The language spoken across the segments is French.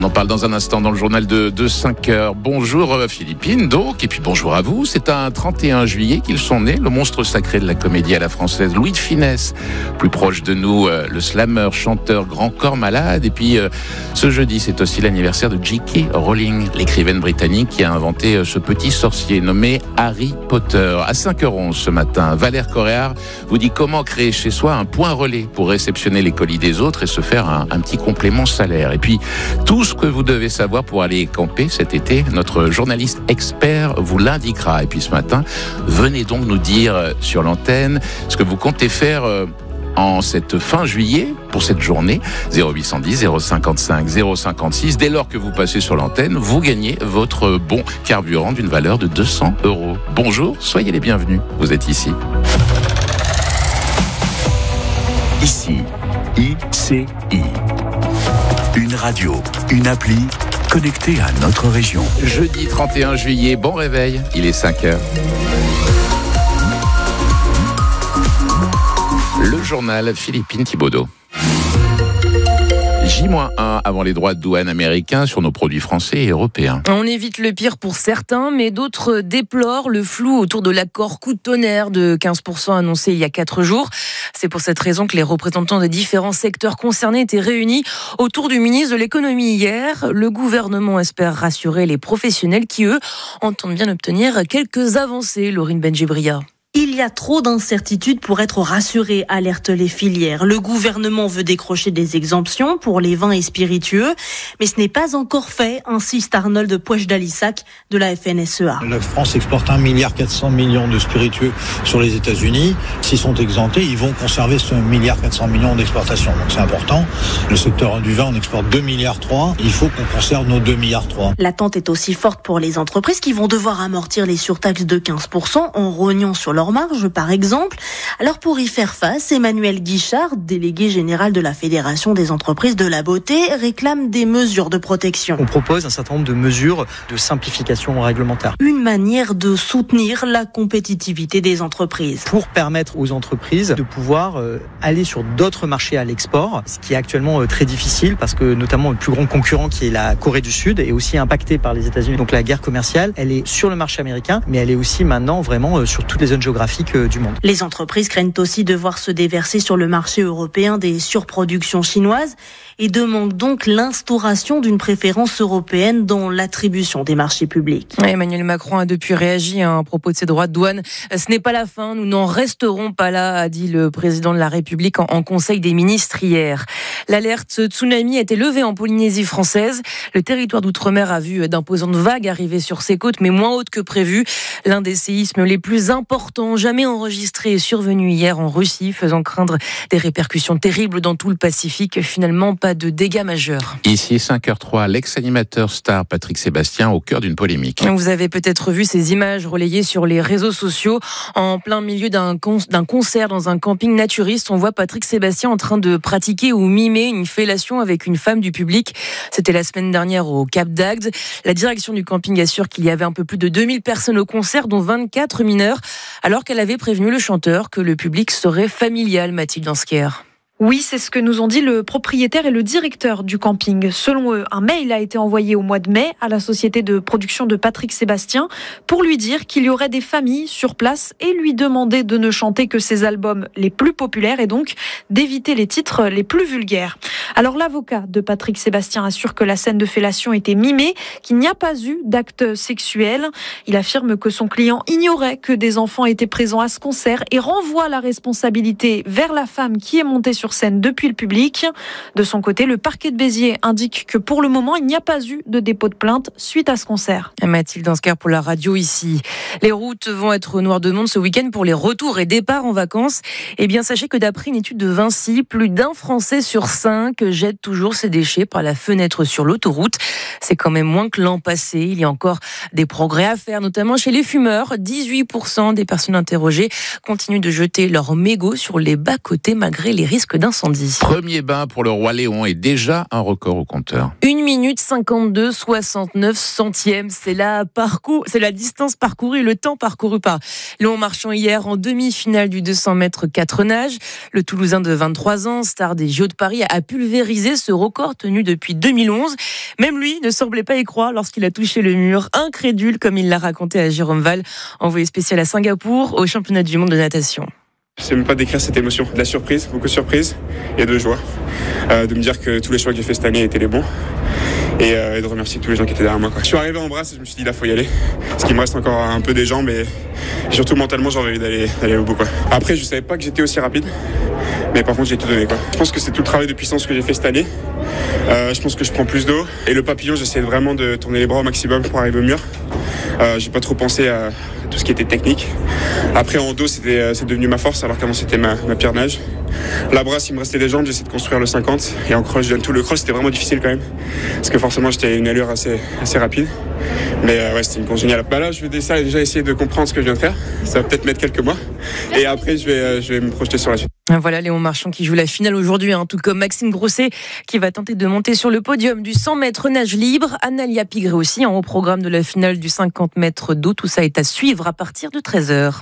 On en parle dans un instant dans le journal de 5 heures. Bonjour Philippine, donc, et puis bonjour à vous. C'est un 31 juillet qu'ils sont nés, le monstre sacré de la comédie à la française, Louis de Funès. Plus proche de nous, le slammer, chanteur, grand corps malade. Et puis, ce jeudi, c'est aussi l'anniversaire de J.K. Rowling, l'écrivaine britannique qui a inventé ce petit sorcier nommé Harry Potter. À 5h11 ce matin, Valère Coréard vous dit comment créer chez soi un point relais pour réceptionner les colis des autres et se faire un petit complément salaire. Et puis, tout ce que vous devez savoir pour aller camper cet été, notre journaliste expert vous l'indiquera. Et puis ce matin, venez donc nous dire sur l'antenne ce que vous comptez faire en cette fin juillet pour cette journée. 0810 055 056. Dès lors que vous passez sur l'antenne, vous gagnez votre bon carburant d'une valeur de 200 €. Bonjour, soyez les bienvenus. Vous êtes ici. Ici, ICI. Une radio, une appli connectée à notre région. Jeudi 31 juillet, bon réveil, il est 5h. Le journal Philippine Thibaudot. J-1 avant les droits de douane américains sur nos produits français et européens. On évite le pire pour certains, mais d'autres déplorent le flou autour de l'accord coup de tonnerre de 15% annoncé il y a 4 jours. C'est pour cette raison que les représentants des différents secteurs concernés étaient réunis autour du ministre de l'économie hier. Le gouvernement espère rassurer les professionnels qui, eux, entendent bien obtenir quelques avancées. Laurine Benjibria. Il y a trop d'incertitudes pour être rassurés, alertent les filières. Le gouvernement veut décrocher des exemptions pour les vins et spiritueux, mais ce n'est pas encore fait, insiste Arnold Poejdalissac de la FNSEA. La France exporte 1,4 milliard de spiritueux sur les États-Unis. S'ils sont exemptés, ils vont conserver ce 1,4 milliard d'exportation. Donc c'est important. Le secteur du vin, on exporte 2,3 milliards. Il faut qu'on conserve nos 2,3 milliards. L'attente est aussi forte pour les entreprises qui vont devoir amortir les surtaxes de 15% en rognant sur leur marge, par exemple. Alors pour y faire face, Emmanuel Guichard, délégué général de la Fédération des entreprises de la beauté, réclame des mesures de protection. On propose un certain nombre de mesures de simplification réglementaire. Une manière de soutenir la compétitivité des entreprises. Pour permettre aux entreprises de pouvoir aller sur d'autres marchés à l'export, ce qui est actuellement très difficile parce que notamment le plus grand concurrent qui est la Corée du Sud est aussi impacté par les États-Unis. Donc la guerre commerciale, elle est sur le marché américain, mais elle est aussi maintenant vraiment sur toutes les zones géographiques du monde. Les entreprises craignent aussi de voir se déverser sur le marché européen des surproductions chinoises et demandent donc l'instauration d'une préférence européenne dans l'attribution des marchés publics. Emmanuel Macron a depuis réagi à propos de ses droits de douane. Ce n'est pas la fin, nous n'en resterons pas là, a dit le président de la République en Conseil des ministres hier. L'alerte tsunami a été levée en Polynésie française. Le territoire d'outre-mer a vu d'imposantes vagues arriver sur ses côtes, mais moins hautes que prévu. L'un des séismes les plus importants jamais enregistrés est survenu hier en Russie, faisant craindre des répercussions terribles dans tout le Pacifique. Finalement, pas de dégâts majeurs. Ici 5h03, l'ex-animateur star Patrick Sébastien au cœur d'une polémique. Vous avez peut-être vu ces images relayées sur les réseaux sociaux. En plein milieu d'un concert dans un camping naturiste, on voit Patrick Sébastien en train de pratiquer ou mimer une fellation avec une femme du public. C'était la semaine dernière au Cap d'Agde. La direction du camping assure qu'il y avait un peu plus de 2000 personnes au concert, dont 24 mineurs, alors qu'elle avait prévenu le chanteur que le public serait familial, Mathilde Ansker. Oui, c'est ce que nous ont dit le propriétaire et le directeur du camping. Selon eux, un mail a été envoyé au mois de mai à la société de production de Patrick Sébastien pour lui dire qu'il y aurait des familles sur place et lui demander de ne chanter que ses albums les plus populaires et donc d'éviter les titres les plus vulgaires. Alors l'avocat de Patrick Sébastien assure que la scène de fellation était mimée, qu'il n'y a pas eu d'acte sexuel. Il affirme que son client ignorait que des enfants étaient présents à ce concert et renvoie la responsabilité vers la femme qui est montée sur scène depuis le public. De son côté, le parquet de Béziers indique que pour le moment, il n'y a pas eu de dépôt de plainte suite à ce concert. Mathilde Ansker pour la radio ici. Les routes vont être noires de monde ce week-end pour les retours et départs en vacances. Eh bien, sachez que d'après une étude de Vinci, plus d'un Français sur 5 jette toujours ses déchets par la fenêtre sur l'autoroute. C'est quand même moins que l'an passé. Il y a encore des progrès à faire, notamment chez les fumeurs. 18% des personnes interrogées continuent de jeter leurs mégots sur les bas-côtés malgré les risques d'incendie. Premier bain pour le roi Léon et déjà un record au compteur. 1 minute 52, 69 centièmes. C'est la distance parcourue, le temps parcouru par Léon Marchand hier en demi-finale du 200 mètres 4 nages. Le Toulousain de 23 ans, star des JO de Paris, a pulvérisé ce record tenu depuis 2011. Même lui ne semblait pas y croire lorsqu'il a touché le mur. Incrédule, comme il l'a raconté à Jérôme Val, envoyé spécial à Singapour au championnat du monde de natation. Je ne sais même pas décrire cette émotion. De la surprise, beaucoup de surprise et de joie. De me dire que tous les choix que j'ai fait cette année étaient les bons. Et de remercier tous les gens qui étaient derrière moi. Je suis arrivé en brasse et je me suis dit là, faut y aller. Parce qu'il me reste encore un peu des jambes et surtout mentalement, j'ai envie d'aller au bout. Après, je savais pas que j'étais aussi rapide. Mais par contre, j'ai tout donné. Je pense que c'est tout le travail de puissance que j'ai fait cette année. Je pense que je prends plus d'eau. Et le papillon, j'essaie vraiment de tourner les bras au maximum pour arriver au mur. J'ai pas trop pensé à tout ce qui était technique. Après, en dos, c'est devenu ma force, alors qu'avant, c'était ma pire nage. La brasse, il me restait des jambes, j'essaie de construire le 50. Et en cross, je donne tout. Le cross, c'était vraiment difficile quand même. Parce que forcément, j'étais à une allure assez rapide. Mais ouais, c'était une course géniale. Là, je vais déjà essayer de comprendre ce que je viens de faire. Ça va peut-être mettre quelques mois. Et après, je vais me projeter sur la suite. Voilà Léon Marchand qui joue la finale aujourd'hui, tout comme Maxime Grosset qui va tenter de monter sur le podium du 100 mètres nage libre. Analia Pigré aussi au programme de la finale du 50 mètres d'eau. Tout ça est à suivre à partir de 13h.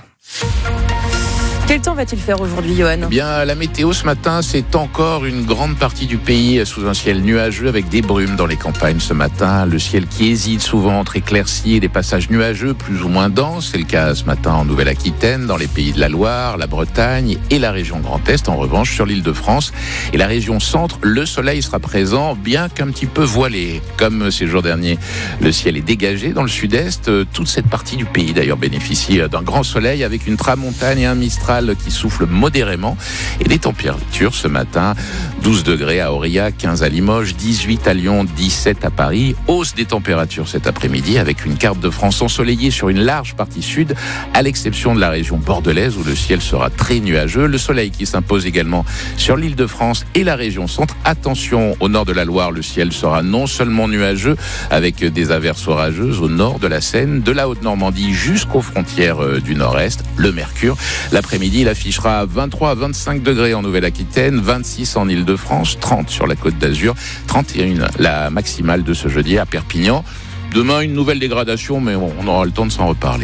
Quel temps va-t-il faire aujourd'hui, Johan ? Eh bien, la météo ce matin, c'est encore une grande partie du pays sous un ciel nuageux avec des brumes dans les campagnes ce matin. Le ciel qui hésite souvent entre éclaircies et des passages nuageux plus ou moins denses. C'est le cas ce matin en Nouvelle-Aquitaine, dans les pays de la Loire, la Bretagne et la région Grand Est. En revanche, sur l'Île-de-France et la région Centre, le soleil sera présent, bien qu'un petit peu voilé. Comme ces jours derniers, le ciel est dégagé dans le sud-est. Toute cette partie du pays, d'ailleurs, bénéficie d'un grand soleil avec une tramontane et un mistral qui souffle modérément et des températures ce matin 12 degrés à Aurillac, 15 à Limoges, 18 à Lyon, 17 à Paris. Hausse des températures cet après-midi avec une carte de France ensoleillée sur une large partie sud, à l'exception de la région bordelaise où le ciel sera très nuageux. Le soleil qui s'impose également sur l'Île-de-France et la région Centre. Attention, au nord de la Loire, le ciel sera non seulement nuageux avec des averses orageuses au nord de la Seine, de la Haute-Normandie jusqu'aux frontières du nord-est. Le mercure, l'après-midi, il affichera 23 à 25 degrés en Nouvelle-Aquitaine, 26 en Île-de-France, 30 sur la Côte d'Azur, 31 la maximale de ce jeudi à Perpignan. Demain, une nouvelle dégradation, mais on aura le temps de s'en reparler.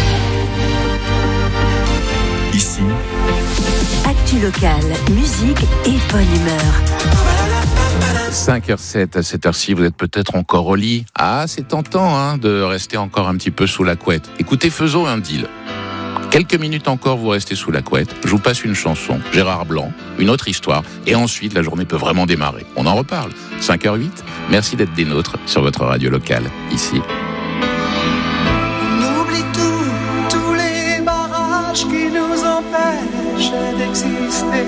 Ici, actu locale, musique et bonne humeur. 5h07, à cette heure-ci, vous êtes peut-être encore au lit. Ah, c'est tentant de rester encore un petit peu sous la couette. Écoutez, faisons un deal. Quelques minutes encore, vous restez sous la couette. Je vous passe une chanson, Gérard Blanc, une autre histoire. Et ensuite, la journée peut vraiment démarrer. On en reparle. 5h08, merci d'être des nôtres sur votre radio locale, ici. On oublie tous les barrages qui nous empêchent d'exister.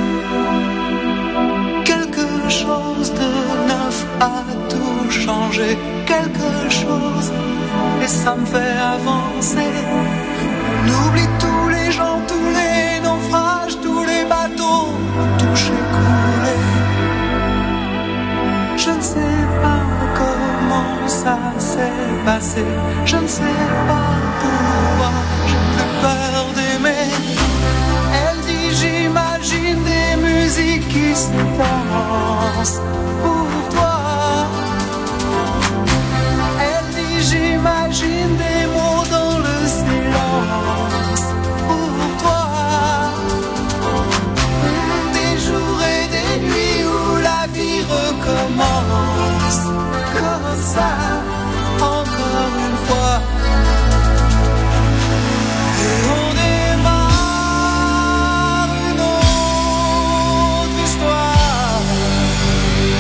Quelque chose de neuf a tout changé. Quelque chose, et ça me fait avancer. On oublie tous les gens, tous les naufrages, tous les bateaux, touchés, coulés. Je ne sais pas comment ça s'est passé. Je ne sais pas pourquoi j'ai plus peur d'aimer. Elle dit j'imagine des musiques qui se dansent pour toi. Elle dit j'imagine des mots dans le silence pour toi. Des jours et des nuits où la vie recommence comme ça, encore une fois. Et on démarre une autre histoire.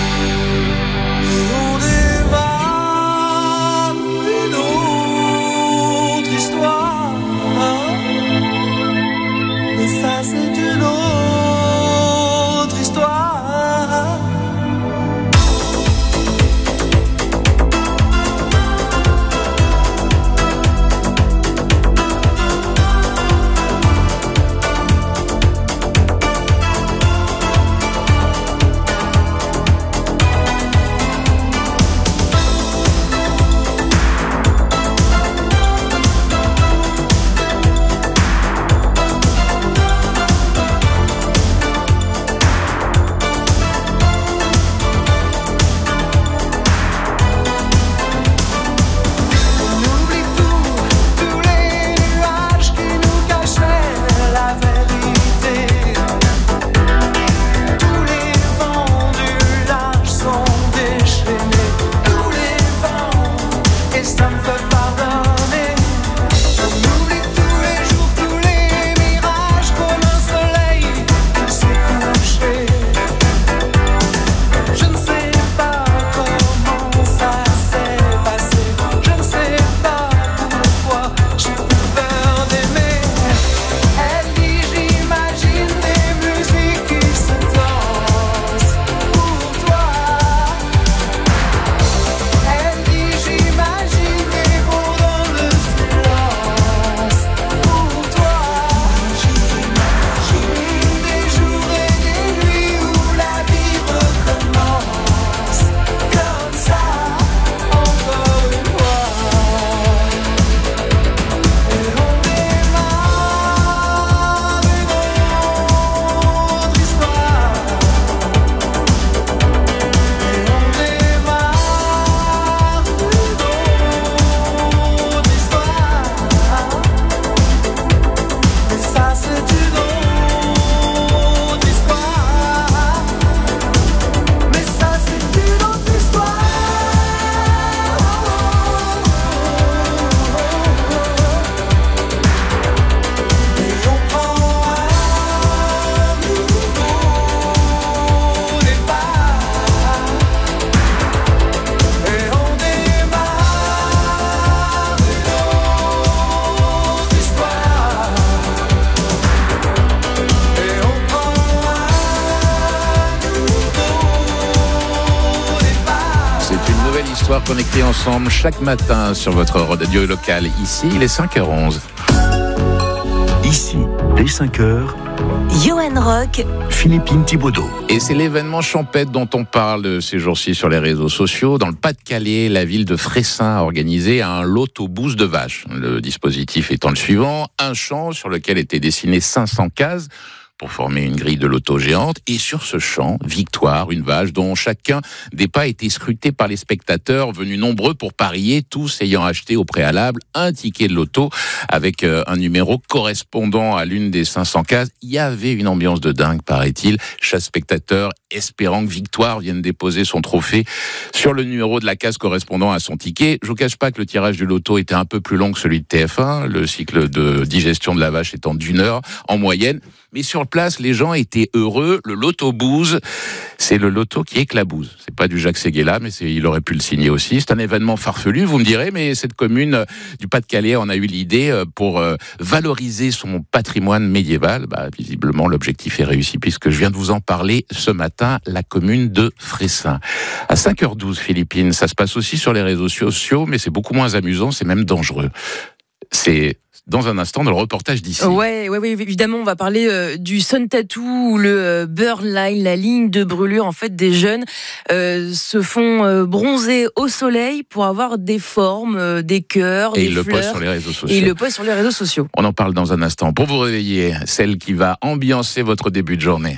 histoire connectée ensemble chaque matin sur votre radio locale. Ici, il est 5h11. Ici, dès 5h, Johan Rock, Philippine Thibaudot. Et c'est l'événement champêtre dont on parle ces jours-ci sur les réseaux sociaux. Dans le Pas-de-Calais, la ville de Fressin a organisé un loto-boost de vaches. Le dispositif étant le suivant, un champ sur lequel étaient dessinées 500 cases pour former une grille de loto géante. Et sur ce champ, victoire, une vache dont chacun des pas était scruté par les spectateurs venus nombreux pour parier, tous ayant acheté au préalable un ticket de loto avec un numéro correspondant à l'une des 500 cases. Il y avait une ambiance de dingue, paraît-il. Chaque spectateur espérant que Victoire vienne déposer son trophée sur le numéro de la case correspondant à son ticket. Je vous cache pas que le tirage du loto était un peu plus long que celui de TF1, le cycle de digestion de la vache étant d'1 heure en moyenne. Mais sur place, les gens étaient heureux. Le loto-bouse, c'est le loto qui éclabouze. C'est pas du Jacques Séguéla, mais il aurait pu le signer aussi. C'est un événement farfelu, vous me direz, mais cette commune du Pas-de-Calais en a eu l'idée pour valoriser son patrimoine médiéval. Visiblement, l'objectif est réussi puisque je viens de vous en parler ce matin, la commune de Fressin. À 5h12, Philippine, ça se passe aussi sur les réseaux sociaux, mais c'est beaucoup moins amusant, c'est même dangereux. C'est dans un instant dans le reportage d'ici. Ouais, évidemment, on va parler du sun tattoo ou le burn line, la ligne de brûlure. En fait, des jeunes se font bronzer au soleil pour avoir des formes, des cœurs, des fleurs. Et ils le postent sur les réseaux sociaux. Et ils le postent sur les réseaux sociaux. On en parle dans un instant. Pour vous réveiller, celle qui va ambiancer votre début de journée.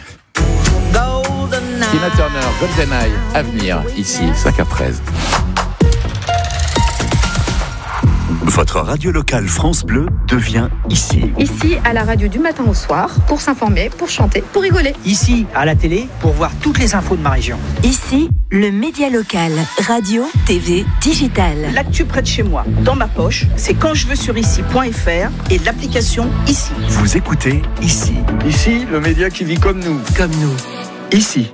Tina Turner, Golden Eye, à venir, ici, 5h13. Votre radio locale France Bleu devient ici. Ici, à la radio du matin au soir, pour s'informer, pour chanter, pour rigoler. Ici, à la télé, pour voir toutes les infos de ma région. Ici, le média local, radio, TV, digital. L'actu près de chez moi, dans ma poche, c'est quand je veux sur ici.fr et l'application Ici. Vous écoutez Ici. Ici, le média qui vit comme nous. Comme nous. Ici.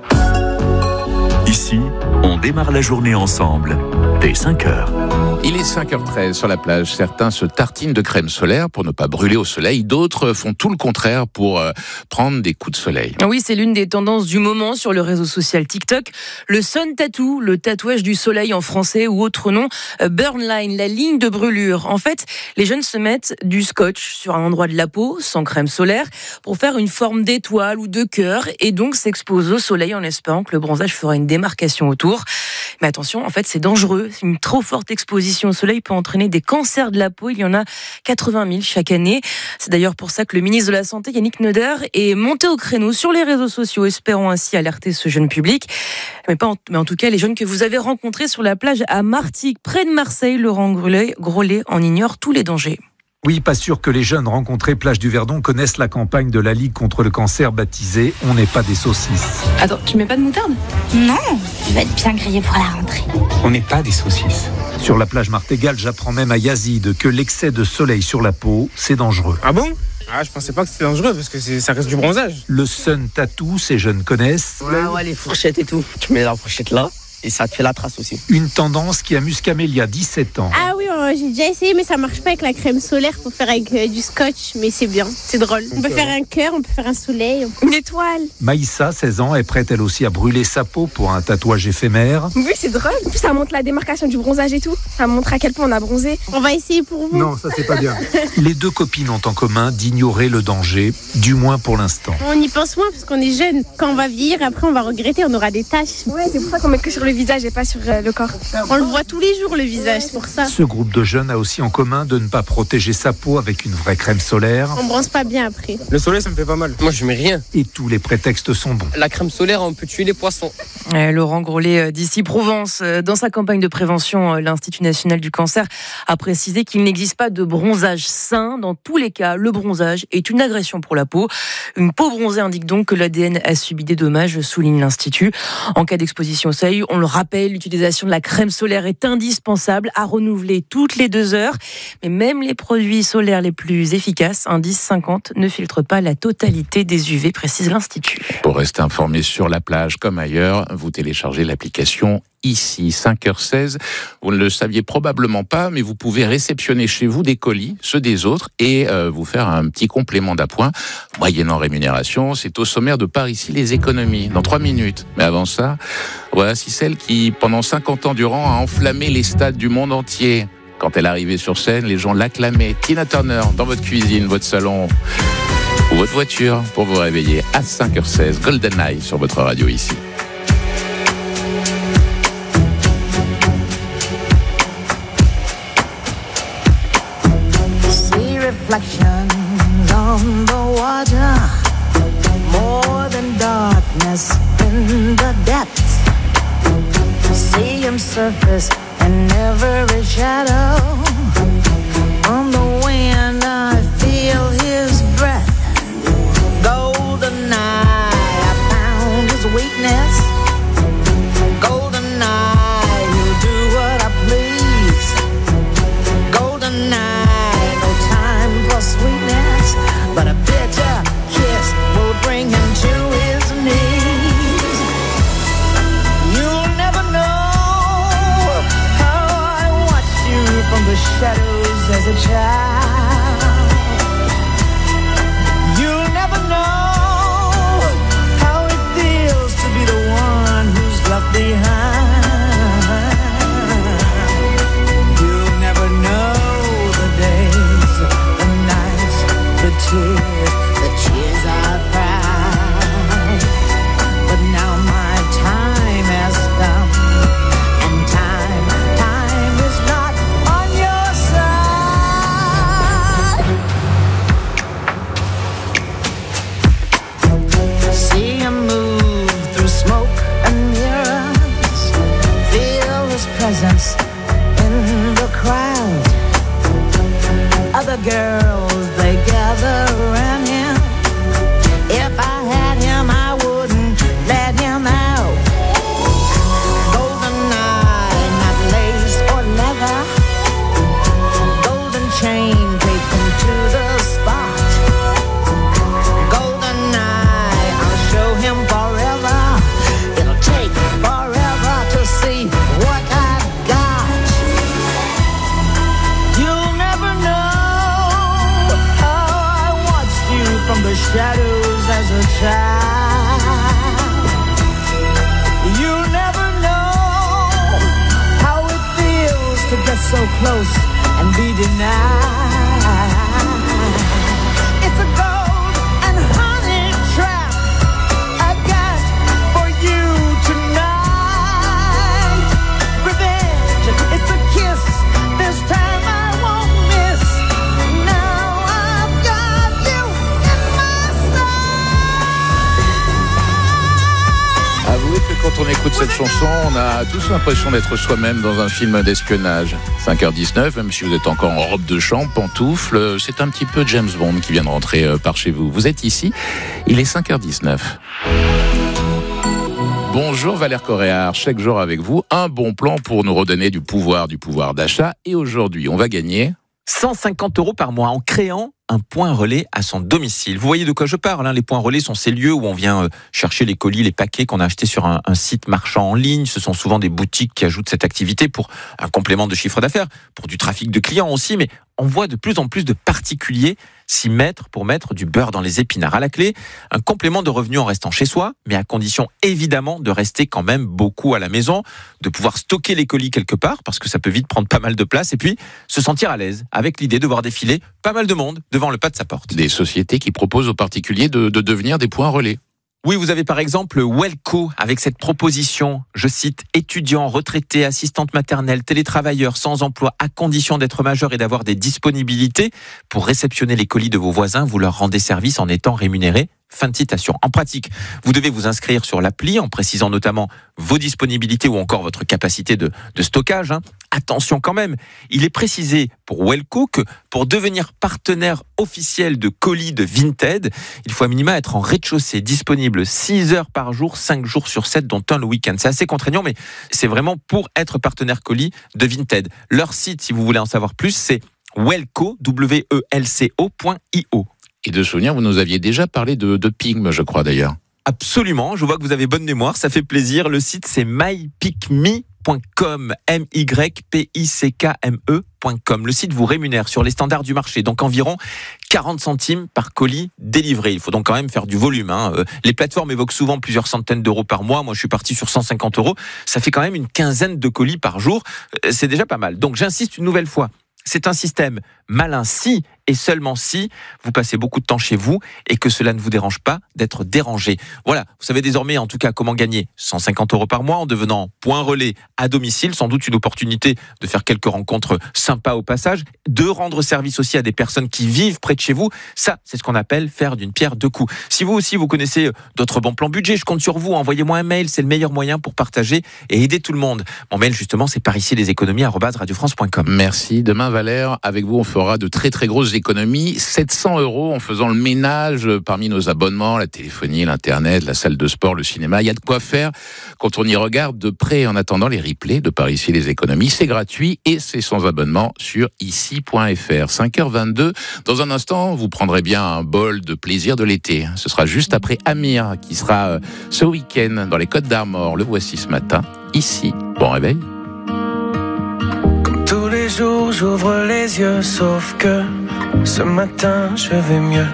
Ici, on démarre la journée ensemble, dès 5h. Il est 5h13 sur la plage. Certains se tartinent de crème solaire pour ne pas brûler au soleil. D'autres font tout le contraire pour prendre des coups de soleil. Oui, c'est l'une des tendances du moment sur le réseau social TikTok. Le sun tattoo, le tatouage du soleil en français ou autre nom, burn line, la ligne de brûlure. En fait, les jeunes se mettent du scotch sur un endroit de la peau, sans crème solaire, pour faire une forme d'étoile ou de cœur et donc s'exposent au soleil en espérant que le bronzage fera une démarcation autour. Mais attention, en fait, c'est dangereux. Une trop forte exposition au soleil peut entraîner des cancers de la peau. Il y en a 80 000 chaque année. C'est d'ailleurs pour ça que le ministre de la Santé, Yannick Neuder, est monté au créneau sur les réseaux sociaux, espérant ainsi alerter ce jeune public. Mais en tout cas, les jeunes que vous avez rencontrés sur la plage à Martigues, près de Marseille, Laurent Grolet en ignore tous les dangers. Oui, pas sûr que les jeunes rencontrés plage du Verdon connaissent la campagne de la Ligue contre le cancer baptisée « On n'est pas des saucisses ». Attends, tu mets pas de moutarde ? Non, je vais être bien grillé pour la rentrée. On n'est pas des saucisses. Sur la plage martégale, j'apprends même à Yazid que l'excès de soleil sur la peau, c'est dangereux. Ah bon ? Je pensais pas que c'était dangereux parce que ça reste du bronzage. Le sun tattoo, ces jeunes connaissent. Ouais, les fourchettes et tout. Tu mets la fourchette là. Et ça te fait la trace aussi. Une tendance qui amuse Camélia, 17 ans. Ah oui, j'ai déjà essayé, mais ça marche pas avec la crème solaire pour faire avec du scotch. Mais c'est bien, c'est drôle. On peut faire un cœur, on peut faire un soleil, une étoile. Maïssa, 16 ans, est prête elle aussi à brûler sa peau pour un tatouage éphémère. Oui, c'est drôle. En plus, ça montre la démarcation du bronzage et tout. Ça montre à quel point on a bronzé. On va essayer pour vous. Non, ça c'est pas bien. Les deux copines ont en commun d'ignorer le danger, du moins pour l'instant. On y pense moins parce qu'on est jeune. Quand on va vieillir, après on va regretter, on aura des taches. Ouais, c'est pour ça qu'on met que sur le visage et pas sur le corps. On le voit tous les jours, le visage, c'est pour ça. Ce groupe de jeunes a aussi en commun de ne pas protéger sa peau avec une vraie crème solaire. On bronze pas bien après. Le soleil, ça me fait pas mal. Moi, je mets rien. Et tous les prétextes sont bons. La crème solaire, on peut tuer les poissons. Laurent Grolet d'ici Provence. Dans sa campagne de prévention, l'Institut national du cancer a précisé qu'il n'existe pas de bronzage sain. Dans tous les cas, le bronzage est une agression pour la peau. Une peau bronzée indique donc que l'ADN a subi des dommages, souligne l'Institut. En cas d'exposition au soleil, on le rappelle, l'utilisation de la crème solaire est indispensable à renouveler toutes les 2 heures. Mais même les produits solaires les plus efficaces, indice 50, ne filtrent pas la totalité des UV, précise l'Institut. Pour rester informé sur la plage comme ailleurs, vous téléchargez l'application ici, 5h16. Vous ne le saviez probablement pas, mais vous pouvez réceptionner chez vous des colis, ceux des autres, et vous faire un petit complément d'appoint, moyennant rémunération. C'est au sommaire de Par ici les économies, dans 3 minutes. Mais avant ça, voici celle qui, pendant 50 ans durant, a enflammé les stades du monde entier. Quand elle arrivait sur scène, les gens l'acclamaient. Tina Turner, dans votre cuisine, votre salon ou votre voiture, pour vous réveiller à 5h16. Golden Eye sur votre radio ici. See reflections on the water, more than darkness in the depths. See him surface in every shadow. On the wind I feel his breath. Golden eye, I found his weakness. Golden eye, he'll do what I please. Golden eye, no time for sweetness, but a bitter kiss will bring him to his knees. You'll never know how I watched you from the shadows as a child. You'll never know how it feels to be the one who's left behind. You'll never know the days, the nights, the tears I've cried. But now my time has come, and time is not on your side. See him move through smoke and mirrors, feel his presence in the crowd. Other girls, they gather around him. If I had him, I wouldn't let him out. Golden eye, not lace or leather. Golden chain taken to the spot. Golden eye, I'll show him forever. It'll take forever to see what I've got. You'll never know how I watched you from the shadows as a child. You'll never know how it feels to get so close and be denied. It's a gold and honey trap I got for you tonight. Revenge, it's a kiss. This time I won't miss. Now I've got you in my sight. Avouez que quand on écoute cette chanson, on a tous l'impression d'être soi-même dans un film d'espionnage. 5h19, même si vous êtes encore en robe de chambre, pantoufles, c'est un petit peu James Bond qui vient de rentrer par chez vous. Vous êtes ici, il est 5h19. Bonjour Valère Coréard, chaque jour avec vous, un bon plan pour nous redonner du pouvoir d'achat. Et aujourd'hui, on va gagner 150 € par mois en créant un point relais à son domicile. Vous voyez de quoi je parle, hein. Les points relais sont ces lieux où on vient chercher les colis, les paquets qu'on a achetés sur un site marchand en ligne. Ce sont souvent des boutiques qui ajoutent cette activité pour un complément de chiffre d'affaires, pour du trafic de clients aussi, mais on voit de plus en plus de particuliers s'y mettre pour mettre du beurre dans les épinards. À la clé, un complément de revenu en restant chez soi, mais à condition évidemment de rester quand même beaucoup à la maison, de pouvoir stocker les colis quelque part, parce que ça peut vite prendre pas mal de place, et puis se sentir à l'aise avec l'idée de voir défiler pas mal de monde devant le pas de sa porte. Des sociétés qui proposent aux particuliers de devenir des points relais. Oui, vous avez par exemple Welco avec cette proposition, je cite, étudiants, retraités, assistantes maternelles, télétravailleurs sans emploi, à condition d'être majeurs et d'avoir des disponibilités pour réceptionner les colis de vos voisins, vous leur rendez service en étant rémunérés. Fin de citation. En pratique, vous devez vous inscrire sur l'appli en précisant notamment vos disponibilités ou encore votre capacité de stockage. Attention quand même, il est précisé pour Welco que pour devenir partenaire officiel de colis de Vinted, il faut à minima être en rez-de-chaussée, disponible 6 heures par jour, 5 jours sur 7, dont un le week-end. C'est assez contraignant, mais c'est vraiment pour être partenaire colis de Vinted. Leur site, si vous voulez en savoir plus, c'est welco, welco.io. Et de souvenir, vous nous aviez déjà parlé de Pigme, je crois d'ailleurs. Absolument, je vois que vous avez bonne mémoire, ça fait plaisir. Le site, c'est mypicme.com. mypickme.com, mypickme.com. Le site vous rémunère sur les standards du marché, donc environ 40 centimes par colis délivré. Il faut donc quand même faire du volume. Les plateformes évoquent souvent plusieurs centaines d'euros par mois. Moi, je suis parti sur 150 euros. Ça fait quand même une quinzaine de colis par jour. C'est déjà pas mal. Donc, j'insiste une nouvelle fois. C'est un système malin si et seulement si vous passez beaucoup de temps chez vous et que cela ne vous dérange pas d'être dérangé. Voilà, vous savez désormais en tout cas comment gagner 150 euros par mois en devenant point relais à domicile. Sans doute une opportunité de faire quelques rencontres sympas au passage, de rendre service aussi à des personnes qui vivent près de chez vous. Ça, c'est ce qu'on appelle faire d'une pierre deux coups. Si vous aussi vous connaissez d'autres bons plans budget, je compte sur vous. Envoyez-moi un mail, c'est le meilleur moyen pour partager et aider tout le monde. Mon mail justement, c'est parici-les-économies@radiofrance.com. Merci. Demain, Valère, avec vous, on fera de très très grosses économies, 700 euros en faisant le ménage parmi nos abonnements, la téléphonie, l'internet, la salle de sport, le cinéma. Il y a de quoi faire quand on y regarde de près. En attendant les replays de Par ici les économies, c'est gratuit et c'est sans abonnement sur ici.fr. 5h22. Dans un instant, vous prendrez bien un bol de plaisir de l'été. Ce sera juste après Amir qui sera ce week-end dans les Côtes d'Armor. Le voici ce matin, ici. Bon réveil. Tous les jours j'ouvre les yeux, sauf que ce matin je vais mieux.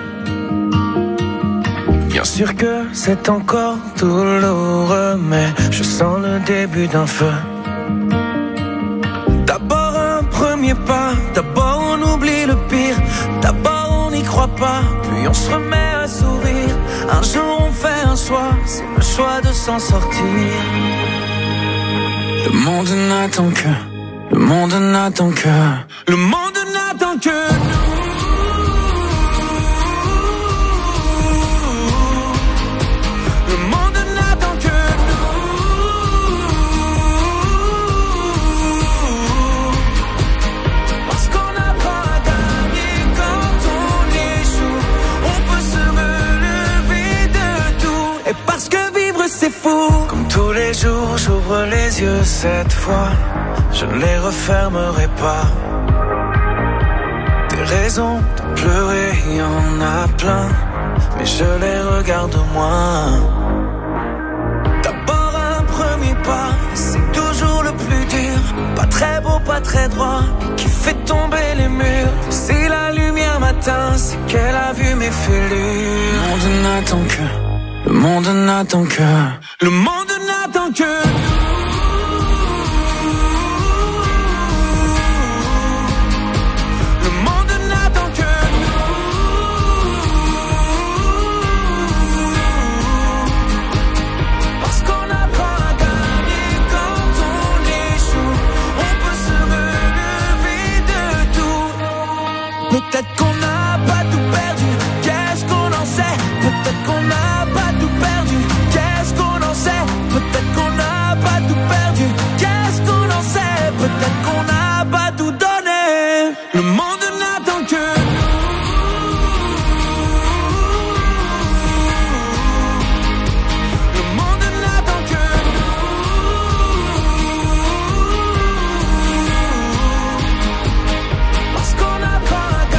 Bien sûr que c'est encore douloureux, mais je sens le début d'un feu. D'abord un premier pas, d'abord on oublie le pire, d'abord on n'y croit pas, puis on se remet à sourire. Un jour on fait un choix, c'est le choix de s'en sortir. Le monde n'attend que, le monde n'attend que, le monde n'attend que nous. Le monde n'attend que nous. Parce qu'on apprend à gagner quand on échoue. On peut se relever de tout. Et parce que vivre c'est fou. Comme tous les jours j'ouvre les yeux cette fois. Je ne les refermerai pas. Des raisons de pleurer, il y en a plein, mais je les regarde moins. D'abord un premier pas, c'est toujours le plus dur. Pas très beau, pas très droit, et qui fait tomber les murs. Si la lumière m'atteint, c'est qu'elle a vu mes fêlures. Le monde n'attend que, le monde n'attend que, le monde n'attend que nous. Peut-être qu'on n'a pas tout perdu, qu'est-ce qu'on en sait? Peut-être qu'on n'a pas tout perdu, qu'est-ce qu'on en sait? Peut-être qu'on n'a pas tout perdu, qu'est-ce qu'on en sait? Peut-être qu'on n'a pas tout donné. Le monde n'attend que nous. Le monde n'attend que nous. Parce qu'on apprend.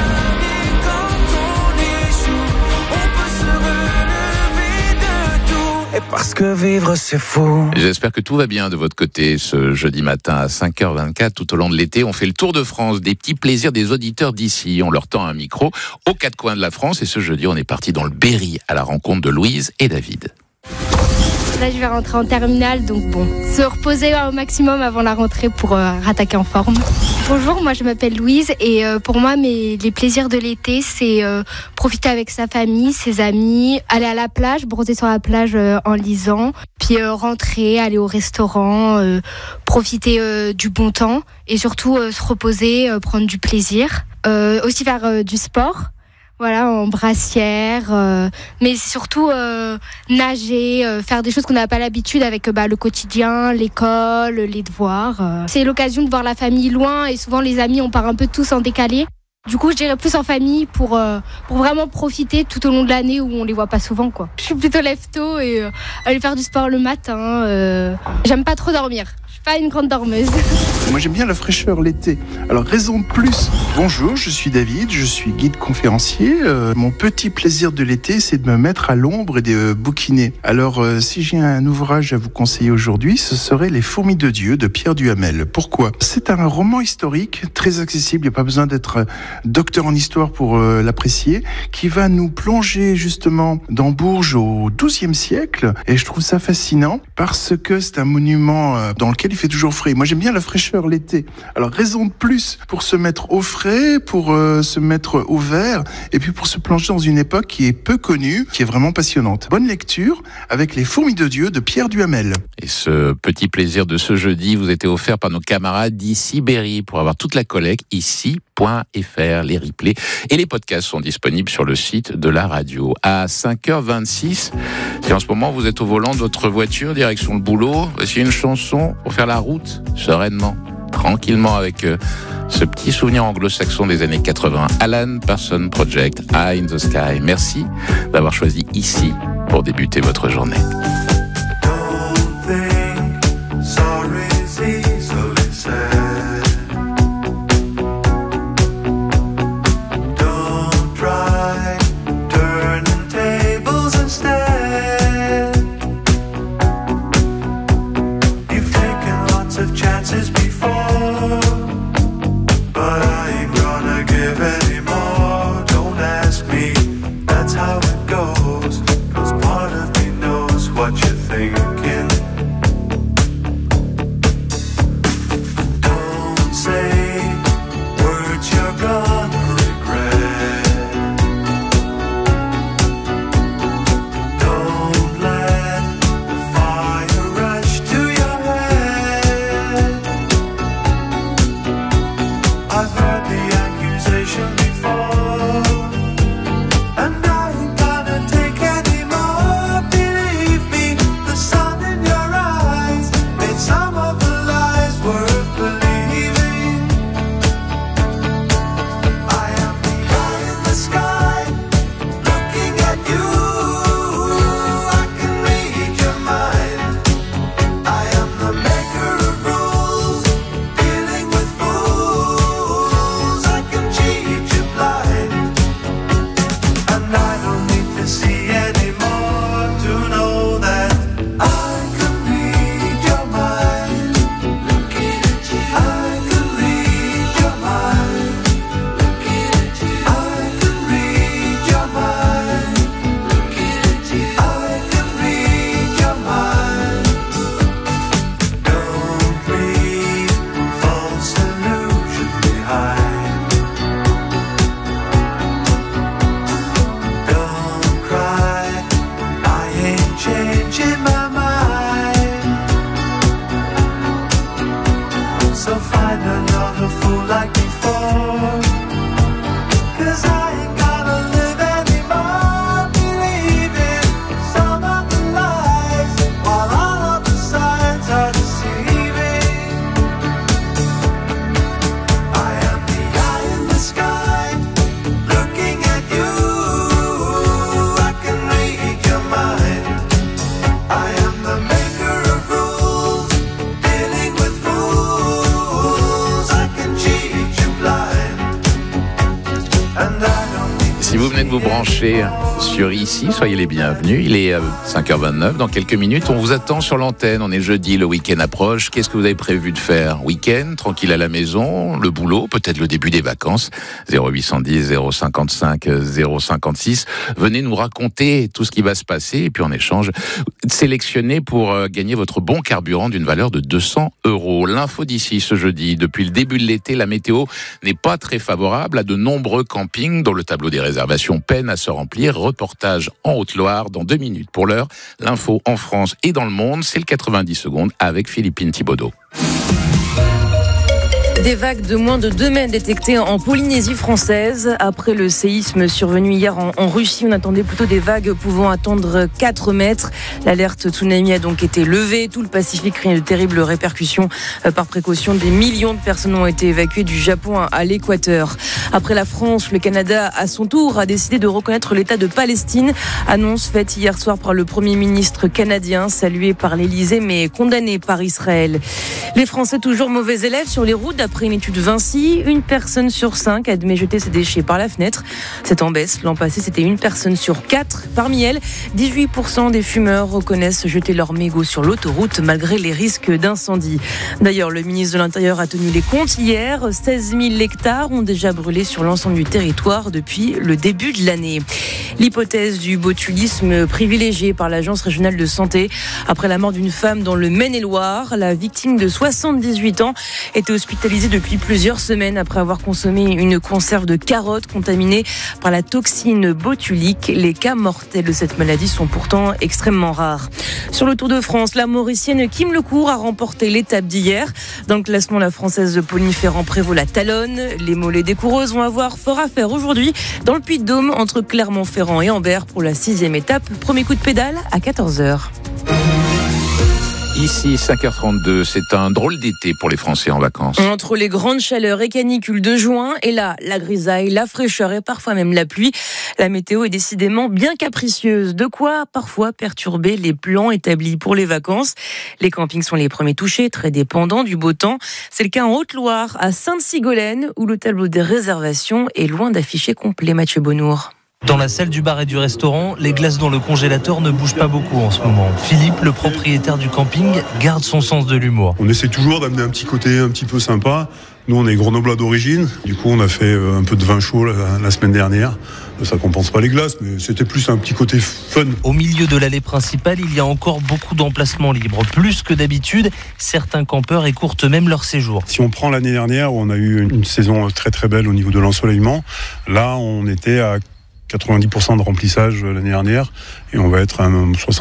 Parce que vivre c'est fou. J'espère que tout va bien de votre côté ce jeudi matin à 5h24. Tout au long de l'été, on fait le tour de France, des petits plaisirs des auditeurs d'ici. On leur tend un micro aux quatre coins de la France. Et ce jeudi, on est parti dans le Berry à la rencontre de Louise et David. Là, je vais rentrer en terminale, donc bon, se reposer au maximum avant la rentrée pour rattaquer en forme. Bonjour, moi je m'appelle Louise et pour moi, les plaisirs de l'été, c'est profiter avec sa famille, ses amis, aller à la plage, bronzer sur la plage en lisant, puis rentrer, aller au restaurant, profiter du bon temps et surtout se reposer, prendre du plaisir. Aussi faire du sport. Voilà, en brassière, mais c'est surtout nager, faire des choses qu'on n'a pas l'habitude avec le quotidien, l'école, les devoirs. C'est l'occasion de voir la famille loin et souvent les amis, on part un peu tous en décalé. Du coup, je dirais plus en famille pour vraiment profiter tout au long de l'année où on les voit pas souvent, quoi. Je suis plutôt lève-tôt et aller faire du sport le matin. J'aime pas trop dormir. Je suis pas une grande dormeuse. Moi j'aime bien la fraîcheur l'été. Alors raison de plus. Bonjour, je suis David, je suis guide conférencier. Mon petit plaisir de l'été, c'est de me mettre à l'ombre et de bouquiner. Alors si j'ai un ouvrage à vous conseiller aujourd'hui, ce serait Les Fourmis de Dieu de Pierre Duhamel. Pourquoi ? C'est un roman historique très accessible, il n'y a pas besoin d'être docteur en histoire pour l'apprécier, qui va nous plonger justement dans Bourges au XIIe siècle. Et je trouve ça fascinant parce que c'est un monument dans lequel il fait toujours frais. Moi j'aime bien la fraîcheur l'été. Alors raison de plus pour se mettre au frais, pour se mettre au vert et puis pour se plonger dans une époque qui est peu connue, qui est vraiment passionnante. Bonne lecture avec Les Fourmis de Dieu de Pierre Duhamel. Et ce petit plaisir de ce jeudi vous était offert par nos camarades d'Ici Berry. Pour avoir toute la collecte, ici.fr. Les replays et les podcasts sont disponibles sur le site de la radio. À 5h26, si en ce moment vous êtes au volant de votre voiture, direction le boulot, voici une chanson pour faire la route sereinement, tranquillement avec ce petit souvenir anglo-saxon des années 80. Alan Parsons Project, Eye in the Sky. Merci d'avoir choisi Ici pour débuter votre journée. Si vous venez de vous brancher sur Ici, soyez les bienvenus. Il est 5h29. Dans quelques minutes, on vous attend sur l'antenne. On est jeudi, le week-end approche. Qu'est-ce que vous avez prévu de faire ? Week-end, tranquille à la maison, le boulot, peut-être le début des vacances. 0810 055 056. Venez nous raconter tout ce qui va se passer. Et puis en échange, sélectionnez pour gagner votre bon carburant d'une valeur de 200 €. L'info d'ici ce jeudi. Depuis le début de l'été, la météo n'est pas très favorable à de nombreux campings dont le tableau des réservations peine à se remplir. Reportage en Haute-Loire dans 2 minutes. Pour l'heure, l'info en France et dans le monde, c'est le 90 secondes avec Philippine Thibaudot. Des vagues de moins de 2 mètres détectées en Polynésie française. Après le séisme survenu hier en Russie, on attendait plutôt des vagues pouvant atteindre 4 mètres. L'alerte tsunami a donc été levée. Tout le Pacifique craint de terribles répercussions. Par précaution, des millions de personnes ont été évacuées du Japon à l'Équateur. Après la France, le Canada, à son tour, a décidé de reconnaître l'État de Palestine. Annonce faite hier soir par le Premier ministre canadien, salué par l'Élysée, mais condamné par Israël. Les Français toujours mauvais élèves sur les routes. D'après une étude Vinci, 1 personne sur 5 admet jeter ses déchets par la fenêtre. C'est en baisse. L'an passé, c'était 1 personne sur 4. Parmi elles, 18% des fumeurs reconnaissent jeter leurs mégots sur l'autoroute malgré les risques d'incendie. D'ailleurs, le ministre de l'Intérieur a tenu les comptes hier. 16 000 hectares ont déjà brûlé sur l'ensemble du territoire depuis le début de l'année. L'hypothèse du botulisme privilégiée par l'Agence régionale de santé. Après la mort d'une femme dans le Maine-et-Loire, la victime de 78 ans était hospitalisée depuis plusieurs semaines après avoir consommé une conserve de carottes contaminée par la toxine botulique. Les cas mortels de cette maladie sont pourtant extrêmement rares. Sur le Tour de France, la Mauricienne Kim Lecourt a remporté l'étape d'hier. Dans le classement, la Française Pauline Ferrand-Prévot la talonne. Les mollets des coureuses vont avoir fort à faire aujourd'hui dans le Puy-de-Dôme entre Clermont-Ferrand et Ambert pour la 6e étape. Premier coup de pédale à 14h. Ici, 5h32, c'est un drôle d'été pour les Français en vacances. Entre les grandes chaleurs et canicules de juin, et là, la grisaille, la fraîcheur et parfois même la pluie, la météo est décidément bien capricieuse. De quoi parfois perturber les plans établis pour les vacances. Les campings sont les premiers touchés, très dépendants du beau temps. C'est le cas en Haute-Loire, à Sainte-Sigolène, où le tableau des réservations est loin d'afficher complet. Mathieu Bonnour. Dans la salle du bar et du restaurant, les glaces dans le congélateur ne bougent pas beaucoup en ce moment. Philippe, le propriétaire du camping, garde son sens de l'humour. On essaie toujours d'amener un petit côté un petit peu sympa. Nous, on est grenoblois d'origine. Du coup, on a fait un peu de vin chaud la semaine dernière. Ça compense pas les glaces, mais c'était plus un petit côté fun. Au milieu de l'allée principale, il y a encore beaucoup d'emplacements libres. Plus que d'habitude, certains campeurs écourtent même leur séjour. Si on prend l'année dernière, où on a eu une saison très très belle au niveau de l'ensoleillement, là, on était à 90% de remplissage l'année dernière et on va être à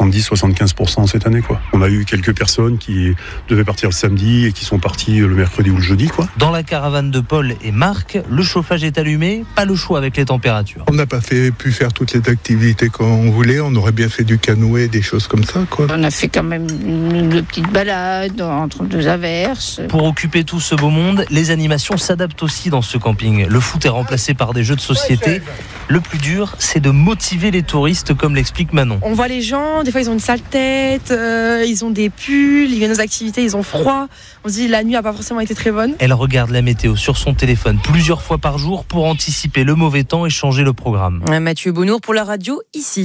70-75% cette année, quoi. On a eu quelques personnes qui devaient partir le samedi et qui sont parties le mercredi ou le jeudi, quoi. Dans la caravane de Paul et Marc, le chauffage est allumé, pas le choix avec les températures. On n'a pas pu faire toutes les activités qu'on voulait, on aurait bien fait du canoë, des choses comme ça, quoi. On a fait quand même une petite balade entre 2 averses. Pour occuper tout ce beau monde, les animations s'adaptent aussi dans ce camping. Le foot est remplacé par des jeux de société. Le plus dur, c'est de motiver les touristes, comme l'explique Manon. On voit les gens, des fois ils ont une sale tête, ils ont des pulls, ils viennent aux activités, ils ont froid. On se dit la nuit n'a pas forcément été très bonne. Elle regarde la météo sur son téléphone plusieurs fois par jour pour anticiper le mauvais temps et changer le programme. Mathieu Bonnour pour la radio, ici.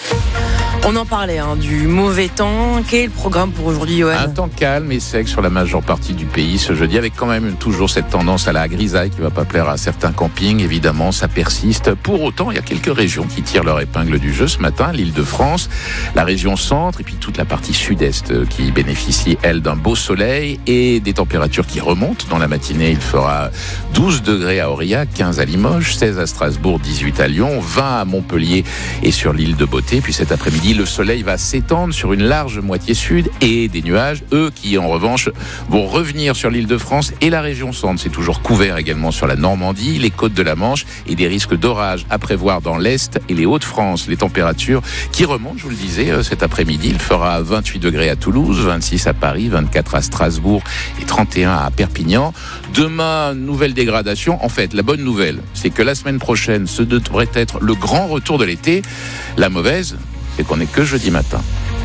On en parlait du mauvais temps. Quel est le programme pour aujourd'hui, Johan ? Un temps calme et sec sur la majeure partie du pays ce jeudi, avec quand même toujours cette tendance à la grisaille qui ne va pas plaire à certains campings. Évidemment, ça persiste. Pour autant, il y a quelques régions qui tirent leur épingle du jeu ce matin. L'Île-de-France, la région centre et puis toute la partie sud-est qui bénéficie, elle, d'un beau soleil et des températures qui remontent. Dans la matinée, il fera 12 degrés à Aurillac, 15 à Limoges, 16 à Strasbourg, 18 à Lyon, 20 à Montpellier et sur l'île de Beauté. Puis cet après-midi, le soleil va s'étendre sur une large moitié sud et des nuages, eux, qui en revanche vont revenir sur l'Île-de-France et la région centre. C'est toujours couvert également sur la Normandie, les côtes de la Manche et des risques d'orage à prévoir dans l'Est et les Hauts-de-France. Les températures qui remontent, je vous le disais, cet après-midi. Il fera 28 degrés à Toulouse, 26 à Paris, 24 à Strasbourg et 31 à Perpignan. Demain, nouvelle dégradation. En fait, la bonne nouvelle, c'est que la semaine prochaine, ce devrait être le grand retour de l'été. La mauvaise, c'est qu'on n'est que jeudi matin.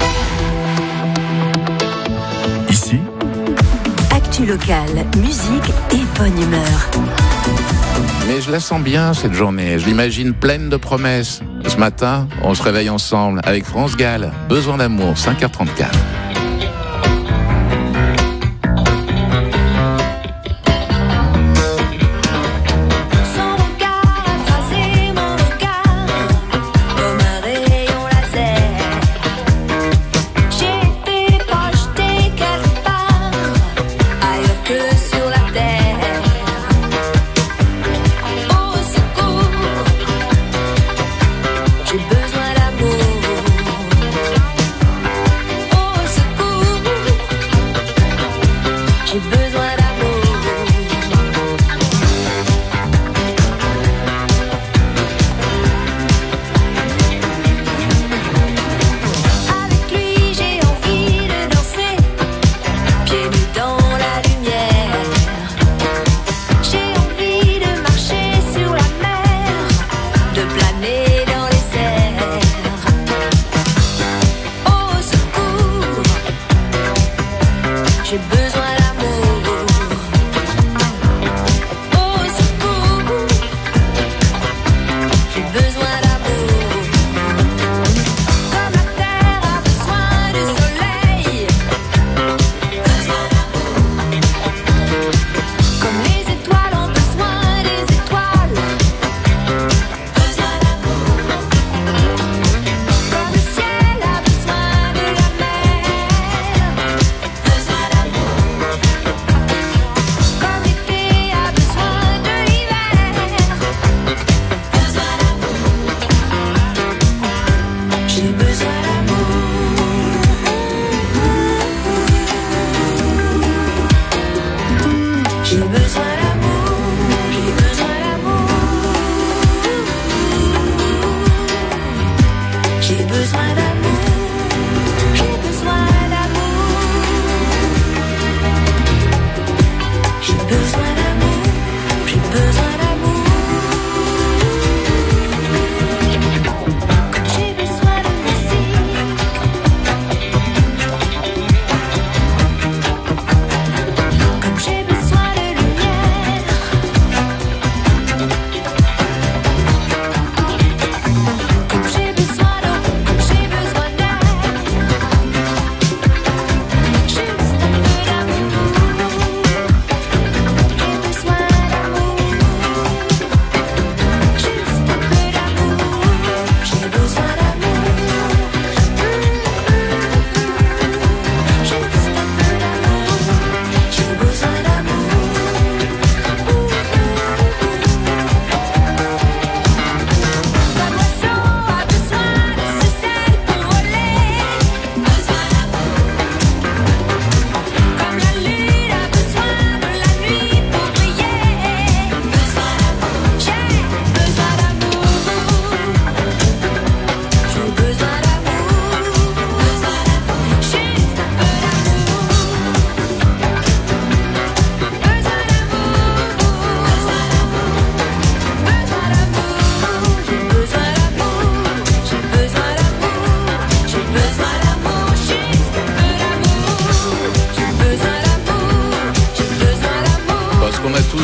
Ici, actu locale, musique et bonne humeur. Mais je la sens bien cette journée, je l'imagine pleine de promesses. Ce matin, on se réveille ensemble avec France Gall, Besoin d'amour, 5h34. J'ai besoin d'amour.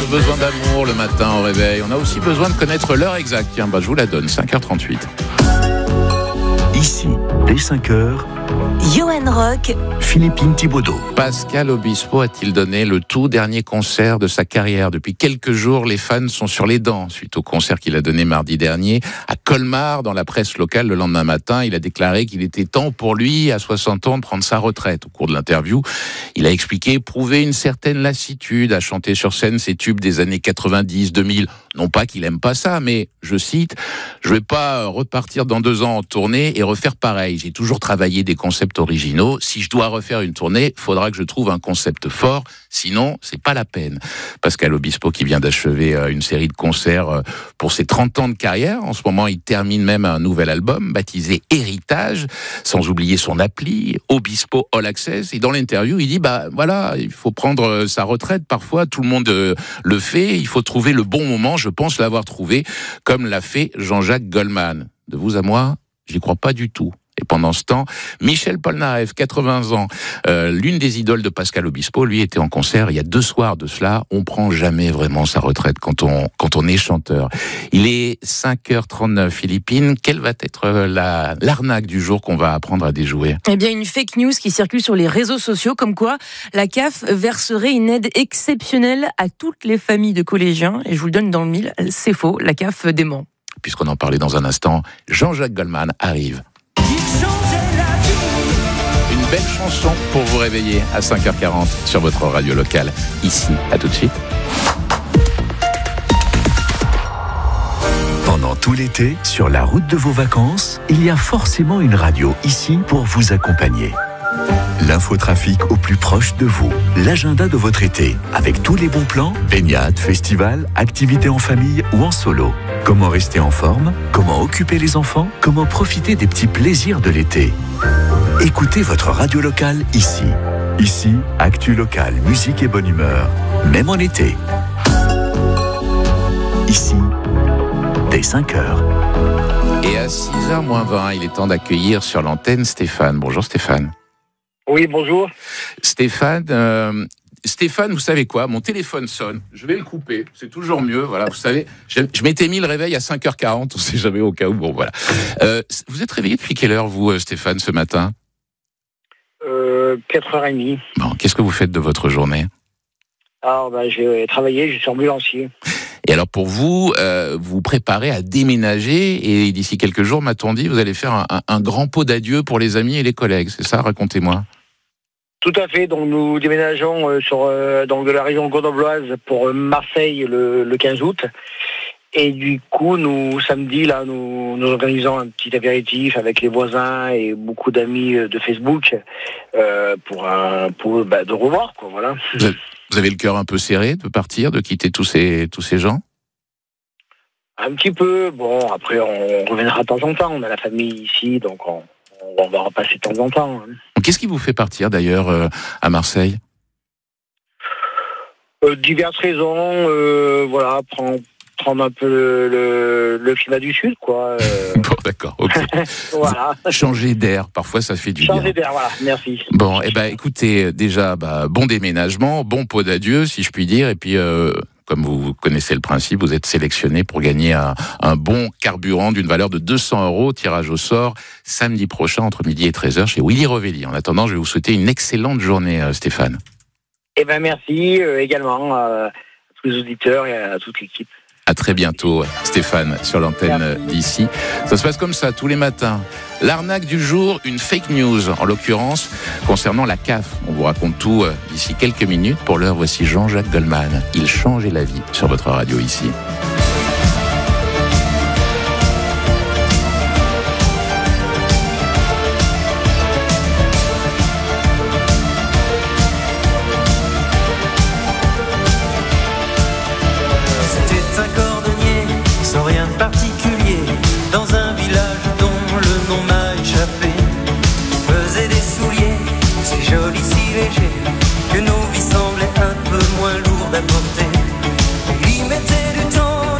besoin d'amour le matin au réveil. On a aussi besoin de connaître l'heure exacte. Tiens, je vous la donne, 5h38. Ici, dès 5h, Johan Rock, Philippine Thibaudeau. Pascal Obispo a-t-il donné le tout dernier concert de sa carrière? Depuis quelques jours, les fans sont sur les dents suite au concert qu'il a donné mardi dernier à Colmar. Dans la presse locale, le lendemain matin, il a déclaré qu'il était temps pour lui, à 60 ans, de prendre sa retraite. Au cours de l'interview, il a expliqué éprouver une certaine lassitude à chanter sur scène ses tubes des années 90, 2000. Non pas qu'il aime pas ça, mais, je cite, « Je vais pas repartir dans 2 ans en tournée et refaire pareil. J'ai toujours travaillé des concepts originaux. Si je dois refaire une tournée, faudra que je trouve un concept fort. Sinon, c'est pas la peine. » Pascal Obispo qui vient d'achever une série de concerts pour ses 30 ans de carrière. En ce moment, il termine même un nouvel album baptisé Héritage, sans oublier son appli, Obispo All Access. Et dans l'interview, il dit, voilà, il faut prendre sa retraite. Parfois, tout le monde le fait. Il faut trouver le bon moment. Je pense l'avoir trouvé, comme l'a fait Jean-Jacques Goldman. De vous à moi, j'y crois pas du tout. Et pendant ce temps, Michel Polnareff, 80 ans, l'une des idoles de Pascal Obispo, lui était en concert il y a 2 soirs de cela. On prend jamais vraiment sa retraite quand on est chanteur. Il est 5h39, Philippine. Quelle va être l'arnaque du jour qu'on va apprendre à déjouer? Eh bien, une fake news qui circule sur les réseaux sociaux, comme quoi la CAF verserait une aide exceptionnelle à toutes les familles de collégiens. Et je vous le donne dans le mille, c'est faux, la CAF dément. Puisqu'on en parlait dans un instant, Jean-Jacques Goldman arrive. Une belle chanson pour vous réveiller à 5h40 sur votre radio locale. Ici, à tout de suite. Pendant tout l'été, sur la route de vos vacances, il y a forcément une radio ici pour vous accompagner. L'infotrafic au plus proche de vous, l'agenda de votre été, avec tous les bons plans, baignades, festivals, activités en famille ou en solo. Comment rester en forme, comment occuper les enfants, comment profiter des petits plaisirs de l'été. Écoutez votre radio locale ici. Ici, actu locale, musique et bonne humeur, même en été. Ici, dès 5h. Et à 6h moins 20, il est temps d'accueillir sur l'antenne Stéphane. Bonjour Stéphane. Oui, bonjour. Stéphane, vous savez quoi? Mon téléphone sonne. Je vais le couper. C'est toujours mieux. Voilà, vous savez, je m'étais mis le réveil à 5h40. On sait jamais au cas où. Bon, voilà. Vous êtes réveillé depuis quelle heure, vous, Stéphane, ce matin? 4h30. Bon, qu'est-ce que vous faites de votre journée? Alors, j'ai travaillé, je suis ambulancier. Et alors, pour vous, vous préparez à déménager et d'ici quelques jours, m'a-t-on dit, vous allez faire un grand pot d'adieu pour les amis et les collègues. C'est ça? Racontez-moi. Tout à fait. Donc, nous déménageons de la région grenobloise pour Marseille le 15 août. Et du coup, samedi, là, nous organisons un petit apéritif avec les voisins et beaucoup d'amis de Facebook pour de revoir, quoi, voilà. Vous avez le cœur un peu serré de partir, de quitter tous ces gens? Un petit peu. Bon, après, on reviendra de temps en temps. On a la famille ici, donc on va repasser de temps en temps. Qu'est-ce qui vous fait partir, d'ailleurs, à Marseille? Diverses raisons. Voilà, prendre un peu le climat du Sud, quoi. Bon, d'accord, ok. Voilà. Changer d'air, parfois ça fait du bien. Changer d'air, voilà, merci. Bon, écoutez, déjà, bon déménagement, bon pot d'adieu, si je puis dire, et puis, comme vous connaissez le principe, vous êtes sélectionné pour gagner un bon carburant d'une valeur de 200 €, tirage au sort, samedi prochain, entre midi et 13h, chez Willy Rovelli. En attendant, je vais vous souhaiter une excellente journée, Stéphane. Merci également à tous les auditeurs et à toute l'équipe. À très bientôt, Stéphane, sur l'antenne d'ici. Ça se passe comme ça, tous les matins. L'arnaque du jour, une fake news, en l'occurrence, concernant la CAF. On vous raconte tout d'ici quelques minutes. Pour l'heure, voici Jean-Jacques Goldman. Il changeait la vie sur votre radio ici. Que nos vies semblaient un peu moins lourdes à porter. Il mettait du temps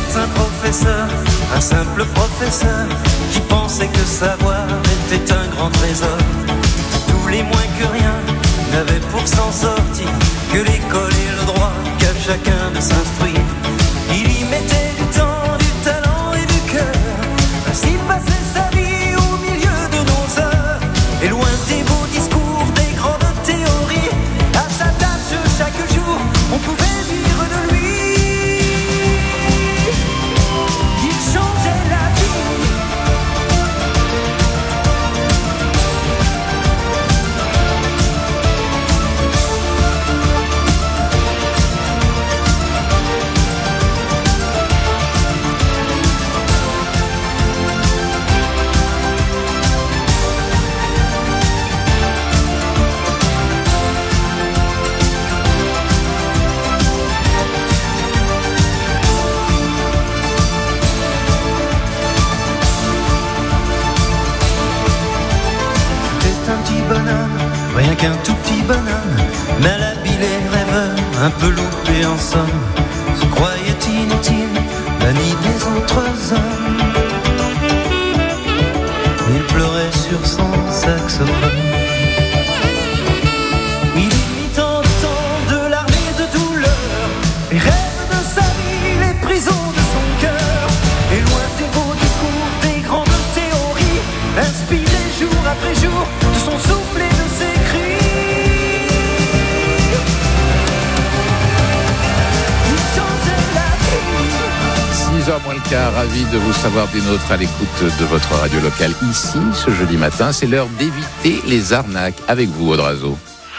un professeur, un simple professeur, qui pensait que savoir était un grand trésor. Tous les moins que rien n'avaient pour s'en sortir que l'école et le droit qu'à chacun de s'instruire. Il y mettait du temps, du talent et du cœur, ainsi passait sa vie au milieu de nos heures. Et loin des beaux discours, des grandes théories, à sa tâche chaque jour, on pouvait vivre de lui. Il changeait la vie. Rien qu'un tout petit bonhomme, malhabile et rêveur, un peu loupé en somme, se croyait inutile, l'ami des autres hommes. Il pleurait sur son saxophone. Il y mit tant de temps, de larmes et de douleur, les rêves de sa vie, les prisons de son cœur. Et loin des beaux discours, des grandes théories, inspiré jour après jour de son souffle et de ses cris. 6h moins le quart, ravi de vous savoir des nôtres à l'écoute de votre radio locale ici, ce jeudi matin. C'est l'heure d'éviter les arnaques avec vous, Audrazo.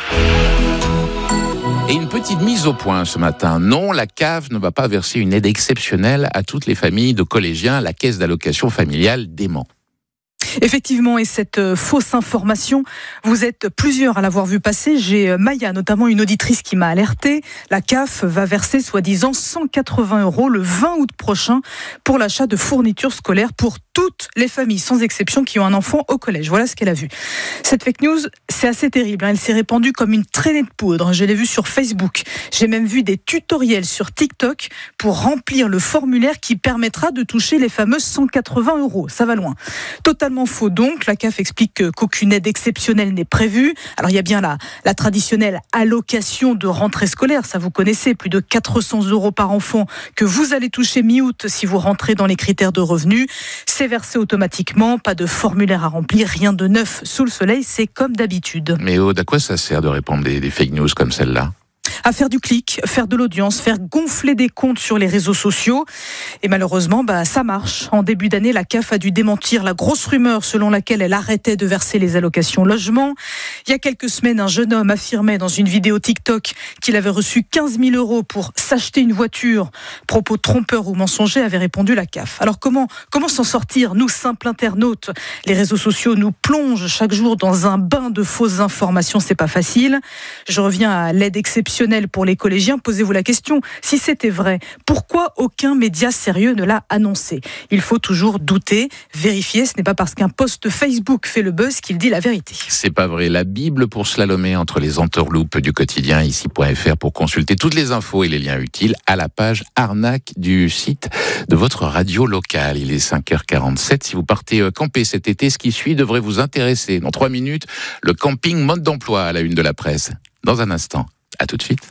Et une petite mise au point ce matin. Non, la CAF ne va pas verser une aide exceptionnelle à toutes les familles de collégiens. La caisse d'allocation familiale dément. Effectivement, et cette fausse information, vous êtes plusieurs à l'avoir vu passer. J'ai Maya, notamment une auditrice, qui m'a alerté. La CAF va verser soi-disant 180 € le 20 août prochain pour l'achat de fournitures scolaires pour toutes les familles, sans exception, qui ont un enfant au collège. Voilà ce qu'elle a vu. Cette fake news, c'est assez terrible. Elle s'est répandue comme une traînée de poudre. Je l'ai vue sur Facebook. J'ai même vu des tutoriels sur TikTok pour remplir le formulaire qui permettra de toucher les fameux 180 €. Ça va loin. Totalement faux donc. La CAF explique qu'aucune aide exceptionnelle n'est prévue. Alors il y a bien la traditionnelle allocation de rentrée scolaire. Ça vous connaissez, plus de 400 € par enfant que vous allez toucher mi-août si vous rentrez dans les critères de revenus. C'est versé automatiquement, pas de formulaire à remplir, rien de neuf sous le soleil, c'est comme d'habitude. Mais Aude, à quoi ça sert de répandre des fake news comme celle-là ? À faire du clic, faire de l'audience, faire gonfler des comptes sur les réseaux sociaux. Et malheureusement, ça marche. En début d'année, la CAF a dû démentir la grosse rumeur selon laquelle elle arrêtait de verser les allocations logement. Il y a quelques semaines, un jeune homme affirmait dans une vidéo TikTok qu'il avait reçu 15 000 € pour s'acheter une voiture. Propos trompeurs ou mensongers, avait répondu la CAF. Alors comment s'en sortir, nous, simples internautes ? Les réseaux sociaux nous plongent chaque jour dans un bain de fausses informations, c'est pas facile. Je reviens à l'aide exceptionnelle pour les collégiens. Posez-vous la question, si c'était vrai, pourquoi aucun média sérieux ne l'a annoncé ? Il faut toujours douter, vérifier. Ce n'est pas parce qu'un post Facebook fait le buzz qu'il dit la vérité. C'est pas vrai. La Bible pour slalomer entre les entourloupes du quotidien, ici.fr, pour consulter toutes les infos et les liens utiles à la page arnaque du site de votre radio locale. Il est 5h47. Si vous partez camper cet été, ce qui suit devrait vous intéresser. Dans 3 minutes, le camping mode d'emploi à la une de la presse. Dans un instant. À tout de suite.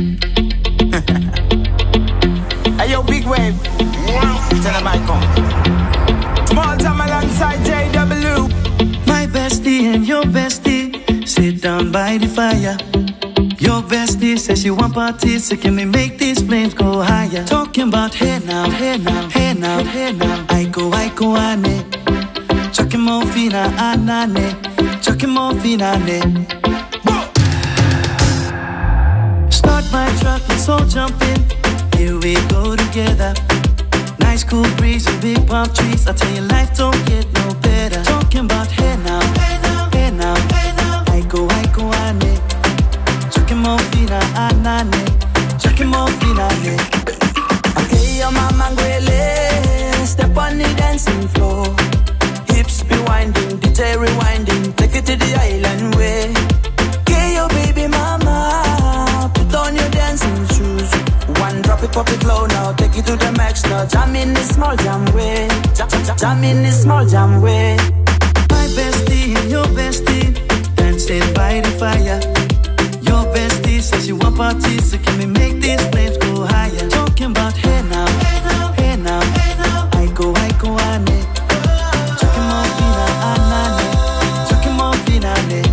Hey yo, big wave. Tell them I come. Small time alongside JW. My bestie and your bestie sit down by the fire. Your bestie says she want parties, so can we make these flames go higher? Talking about hey now, hey now, hey now, hey now. I go, ane. Chucking more fina, anane. Chucking more fina, ane. Start my truck, let's all jump in. Here we go together. Nice cool breeze and big palm trees. I tell you, life don't get no better. Talking about hey now, hey now, hey now, hey now. I go, ane. Chucking more fina, anane. Chucking more fina, ane. Okay, your mama ngwele. Step on the dancing floor. Hips be winding, DJ rewinding. Take it to the island way. Okay, your baby mama. Put on your dancing shoes. One drop it up it low now, take it to the max now. Jam in this small jam way, jam in this small jam way. My bestie and your bestie dancing by the fire. Your bestie says you want parties, so can we make these flames go higher? Talking about hey now, hey now, hey now, hey now. I go, ane. Chucking more fina, anane. Chucking more fina, ane.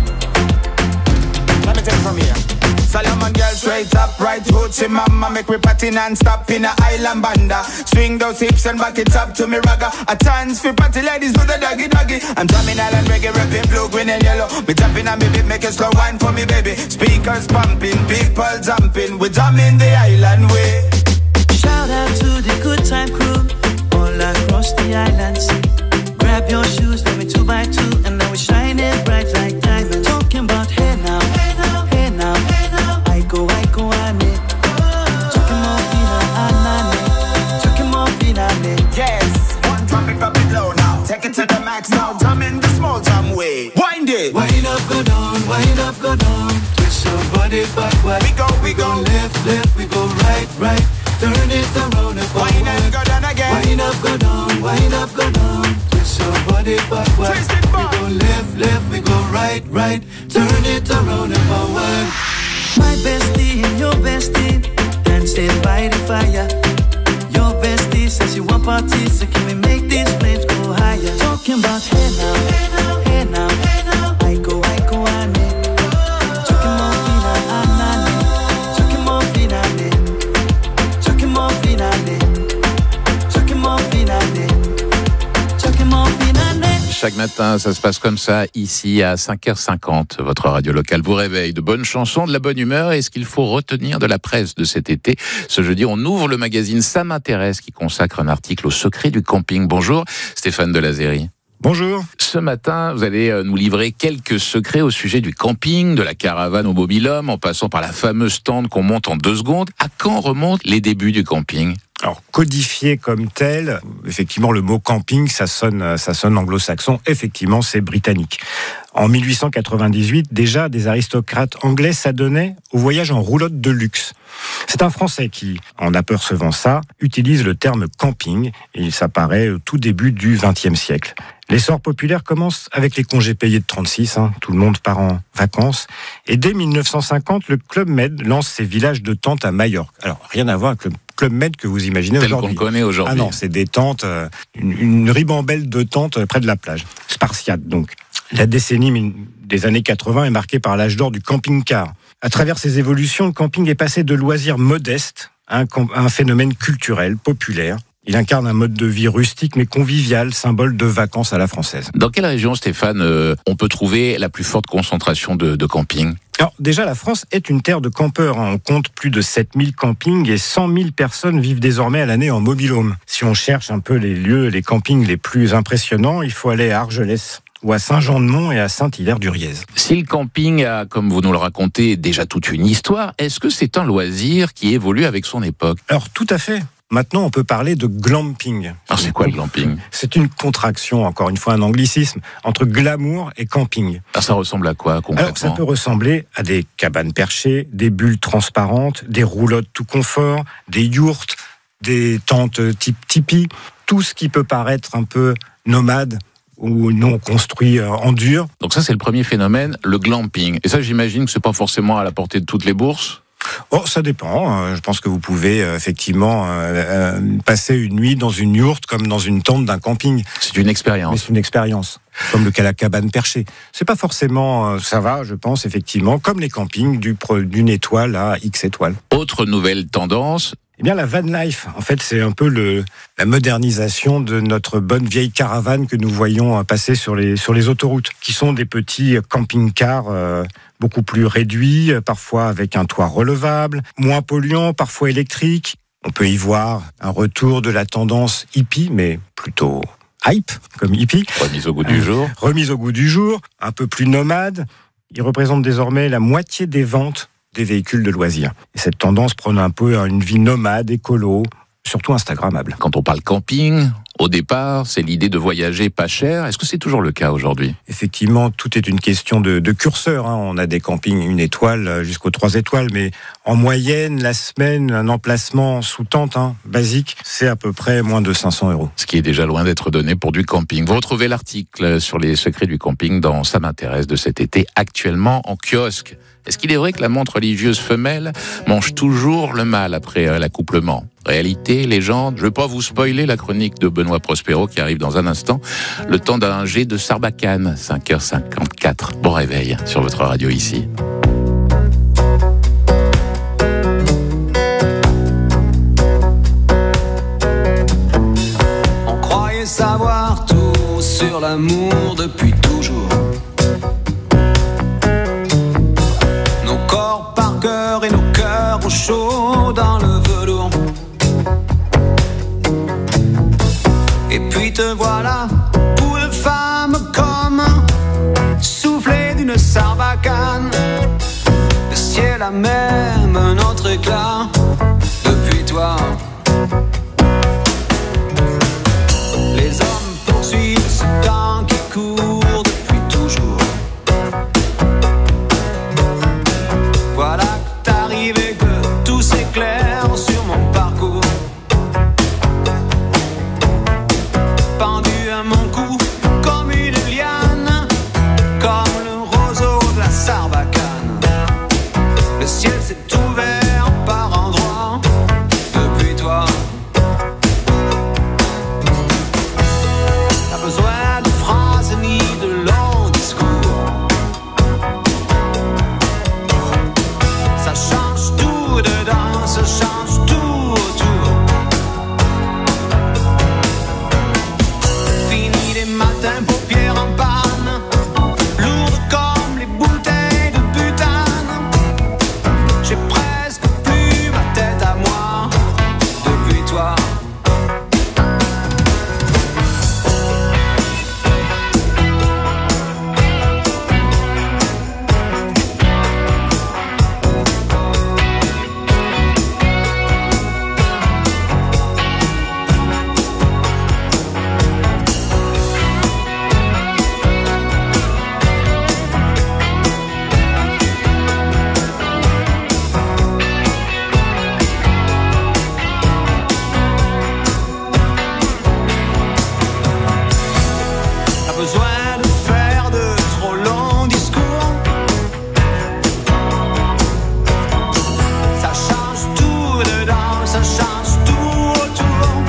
Let me take it from here. Solomon girl straight up, right hoochie mama. Make we party non-stop in a island banda. Swing those hips and back it up to me ragga. A chance for party ladies do the doggy doggy. I'm drumming island reggae, rapping blue, green and yellow. Me tapping on me beat, make a slow wine for me baby. Speakers pumping, people jumping. We drumming the island way. Shout out to the good time crew all across the islands. Grab your shoes, let me 2x2, and now we shine it bright like diamonds. Talking about hey now, hey now, hey now, hey now. I go, ane. Chucking more fina, anane. Chucking more fina, ane. Yes, one drop it up it low now. Take it to the max now. Jam in the small jam way. Wind it. Wind up, go down, wind up, go down. Twist your body backward. We go left, left, we go right, right. Turn it around and forward. Wind up, go down again. Wind up, go down, wind up, go down. Twist your body backward. Twist it back. We go left, left, we go right, right. Turn it around and forward. My bestie and your bestie dancing by the fire. Your bestie says you want parties, so can we make these flames go higher? Talking about hey now, hey now, hey now, hey now. I go, ane. Chucking more fina, anane. Chucking more fina, ane. Chucking more fina, ane. Chucking more fina, ane. Chucking more fina, ane. Chaque matin, ça se passe comme ça, ici à 5h50. Votre radio locale vous réveille de bonnes chansons, de la bonne humeur. Et ce qu'il faut retenir de la presse de cet été, ce jeudi, on ouvre le magazine Ça m'intéresse qui consacre un article au secret du camping. Bonjour Stéphane Delazérie. Bonjour. Ce matin, vous allez nous livrer quelques secrets au sujet du camping, de la caravane au mobil-homme, en passant par la fameuse tente qu'on monte en 2 secondes. À quand remontent les débuts du camping ? Alors, codifié comme tel, effectivement, le mot camping, ça sonne anglo-saxon. Effectivement, c'est britannique. En 1898, déjà, des aristocrates anglais s'adonnaient au voyage en roulotte de luxe. C'est un Français qui, en apercevant ça, utilise le terme camping, et il s'apparaît au tout début du XXe siècle. L'essor populaire commence avec les congés payés de 36, tout le monde part en vacances. Et dès 1950, le Club Med lance ses villages de tentes à Majorque. Alors, rien à voir avec le Club Med que vous imaginez aujourd'hui. Tel qu'on connaît aujourd'hui. Ah non, c'est des tentes, une ribambelle de tentes près de la plage. Spartiate, donc. La décennie des années 80 est marquée par l'âge d'or du camping-car. À travers ces évolutions, le camping est passé de loisirs modestes à un phénomène culturel, populaire. Il incarne un mode de vie rustique mais convivial, symbole de vacances à la française. Dans quelle région, Stéphane, on peut trouver la plus forte concentration de camping ? Alors déjà, la France est une terre de campeurs. On compte plus de 7000 campings et 100 000 personnes vivent désormais à l'année en mobil-home. Si on cherche un peu les lieux, les campings les plus impressionnants, il faut aller à Argelès, ou à Saint-Jean-de-Mont et à Saint-Hilaire-du-Riez. Si le camping a, comme vous nous le racontez, déjà toute une histoire, est-ce que c'est un loisir qui évolue avec son époque ? Alors tout à fait. Maintenant, on peut parler de glamping. Alors c'est quoi le glamping ? C'est une contraction, encore une fois un anglicisme, entre glamour et camping. Alors ça ressemble à quoi concrètement ? Alors ça peut ressembler à des cabanes perchées, des bulles transparentes, des roulottes tout confort, des yourtes, des tentes type tipi, tout ce qui peut paraître un peu nomade ou non construit en dur. Donc ça c'est le premier phénomène, le glamping. Et ça j'imagine que c'est pas forcément à la portée de toutes les bourses ? Oh, ça dépend. Je pense que vous pouvez effectivement passer une nuit dans une yourte comme dans une tente d'un camping. C'est une expérience. Mais c'est une expérience. Comme le cas la cabane perchée. C'est pas forcément, ça va, je pense, effectivement, comme les campings d'une étoile à X étoiles. Autre nouvelle tendance. Eh bien, la van life, en fait, c'est un peu la modernisation de notre bonne vieille caravane que nous voyons passer sur les autoroutes, qui sont des petits camping-cars beaucoup plus réduits, parfois avec un toit relevable, moins polluant, parfois électrique. On peut y voir un retour de la tendance hippie, mais plutôt hype, comme hippie. Remise au goût du jour. Remise au goût du jour, un peu plus nomade. Il représente désormais la moitié des ventes des véhicules de loisirs. Et cette tendance prône un peu une vie nomade, écolo, surtout instagrammables. Quand on parle camping, au départ, c'est l'idée de voyager pas cher. Est-ce que c'est toujours le cas aujourd'hui ? Effectivement, tout est une question de curseur. On a des campings 1 étoile jusqu'aux 3 étoiles, mais en moyenne, la semaine, un emplacement sous tente basique, c'est à peu près moins de 500 €. Ce qui est déjà loin d'être donné pour du camping. Vous retrouvez l'article sur les secrets du camping dans Ça m'intéresse de cet été, actuellement en kiosque. Est-ce qu'il est vrai que la montre religieuse femelle mange toujours le mâle après l'accouplement ? Réalité, légende, je ne veux pas vous spoiler la chronique de Benoît Prospero qui arrive dans un instant, le temps d'un jet de Sarbacane, 5h54. Bon réveil sur votre radio ici. On croyait savoir tout sur l'amour depuis toujours. Nos corps par cœur et nos cœurs au chaud dans le velours. Et puis te voilà, pour de femmes comme soufflé d'une sarbacane. Le ciel a même un autre éclat depuis toi. Les hommes poursuivent ce temps qui court depuis toujours. Voilà que t'arrives et que tout s'éclaire sur mon parcours. Pendu à mon cou comme une liane, comme le roseau de la sarbacane. Le ciel s'est ouvert par endroits depuis toi. Pas besoin de phrases ni de longs discours. Ça change tout dedans, ça change tout autour. Fini les matins, paupières en panne, lourdes comme les bouteilles de butane. J'ai presque plus ma tête à moi depuis toi. Pas besoin de faire de trop longs discours. Ça change tout dedans, ça change tout autour.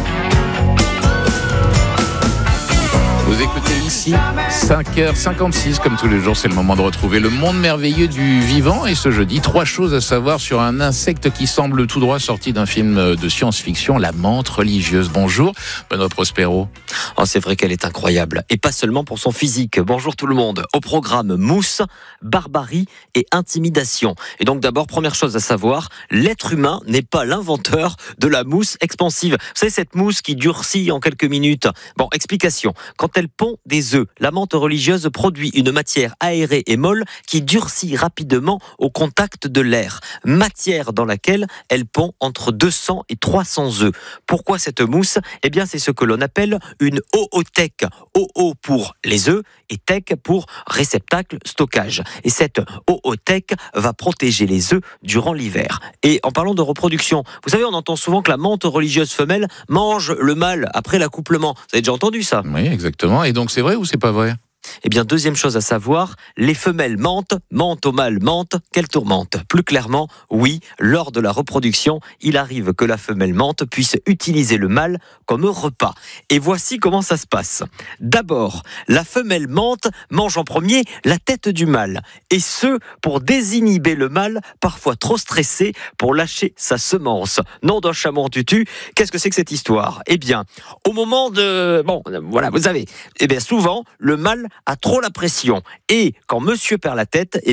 Vous écoutez ici 5h56, comme tous les jours, c'est le moment de retrouver le monde merveilleux du vivant. Et ce jeudi, 3 choses à savoir sur un insecte qui semble tout droit sorti d'un film de science-fiction, la menthe religieuse. Bonjour, Benoît Prospero. Oh, c'est vrai qu'elle est incroyable. Et pas seulement pour son physique. Bonjour tout le monde. Au programme mousse, barbarie et intimidation. Et donc d'abord, première chose à savoir, l'être humain n'est pas l'inventeur de la mousse expansive. Vous savez, cette mousse qui durcit en quelques minutes. Bon, explication. Quand elle pond des œufs, la menthe religieuse produit une matière aérée et molle qui durcit rapidement au contact de l'air. Matière dans laquelle elle pond entre 200 et 300 œufs. Pourquoi cette mousse ? Eh bien, c'est ce que l'on appelle une oothèque. OO pour les œufs et tech pour réceptacle stockage. Et cette oothèque va protéger les œufs durant l'hiver. Et en parlant de reproduction, vous savez, on entend souvent que la menthe religieuse femelle mange le mâle après l'accouplement. Vous avez déjà entendu ça ? Oui, exactement. Et donc c'est vrai ou c'est pas vrai ? Eh bien, deuxième chose à savoir, les femelles mentent au mâle mente, qu'elle tourmente. Plus clairement, oui, lors de la reproduction, il arrive que la femelle mente puisse utiliser le mâle comme repas. Et voici comment ça se passe. D'abord, la femelle mente mange en premier la tête du mâle. Et ce, pour désinhiber le mâle, parfois trop stressé, pour lâcher sa semence. Nom d'un chameau en tutu, qu'est-ce que c'est que cette histoire ? Eh bien, au moment de... Bon, voilà, vous savez, eh bien souvent, le mâle a trop la pression. Et quand monsieur perd la tête, eh bien,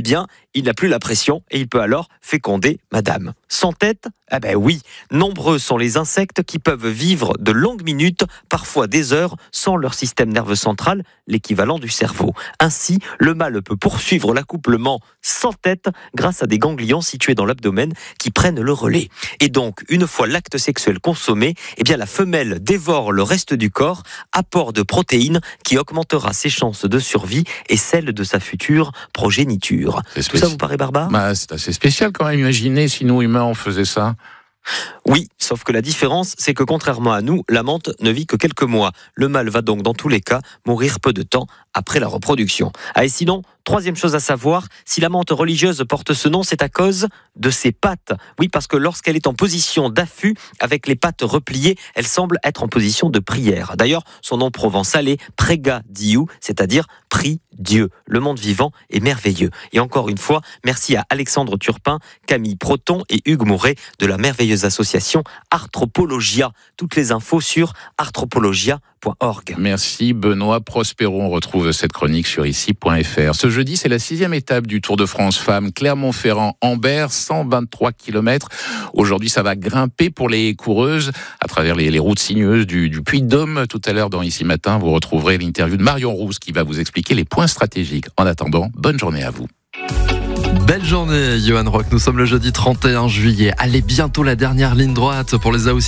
il n'a plus la pression et il peut alors féconder madame. Sans tête ? Ah ben oui, nombreux sont les insectes qui peuvent vivre de longues minutes, parfois des heures, sans leur système nerveux central, l'équivalent du cerveau. Ainsi, le mâle peut poursuivre l'accouplement sans tête grâce à des ganglions situés dans l'abdomen qui prennent le relais. Et donc, une fois l'acte sexuel consommé, eh bien la femelle dévore le reste du corps, apport de protéines qui augmentera ses chances de survie et celles de sa future progéniture. Tout ça vous paraît barbare ? C'est assez spécial quand même. Imaginez si nous humains on faisait ça. Oui, sauf que la différence, c'est que contrairement à nous, la menthe ne vit que quelques mois. Le mâle va donc dans tous les cas mourir peu de temps après la reproduction. Et sinon, troisième chose à savoir, si la menthe religieuse porte ce nom, c'est à cause de ses pattes. Oui, parce que lorsqu'elle est en position d'affût, avec les pattes repliées, elle semble être en position de prière. D'ailleurs, son nom provençal est Prega Diu, c'est-à-dire prie Dieu. Le monde vivant est merveilleux. Et encore une fois, merci à Alexandre Turpin, Camille Proton et Hugues Mouret de la merveilleuse association Arthropologia. Toutes les infos sur arthropologia.org. Merci Benoît Prospero. On retrouve cette chronique sur ici.fr. Ce jeudi, c'est la 6e étape du Tour de France Femmes. Clermont-Ferrand-Ambert, 123 km. Aujourd'hui, ça va grimper pour les coureuses à travers les routes sinueuses du Puy-de-Dôme. Tout à l'heure, dans Ici Matin, vous retrouverez l'interview de Marion Rousse qui va vous expliquer les points stratégiques. En attendant, bonne journée à vous. Belle journée, Johan Rock. Nous sommes le jeudi 31 juillet. Allez, bientôt la dernière ligne droite pour les AOC.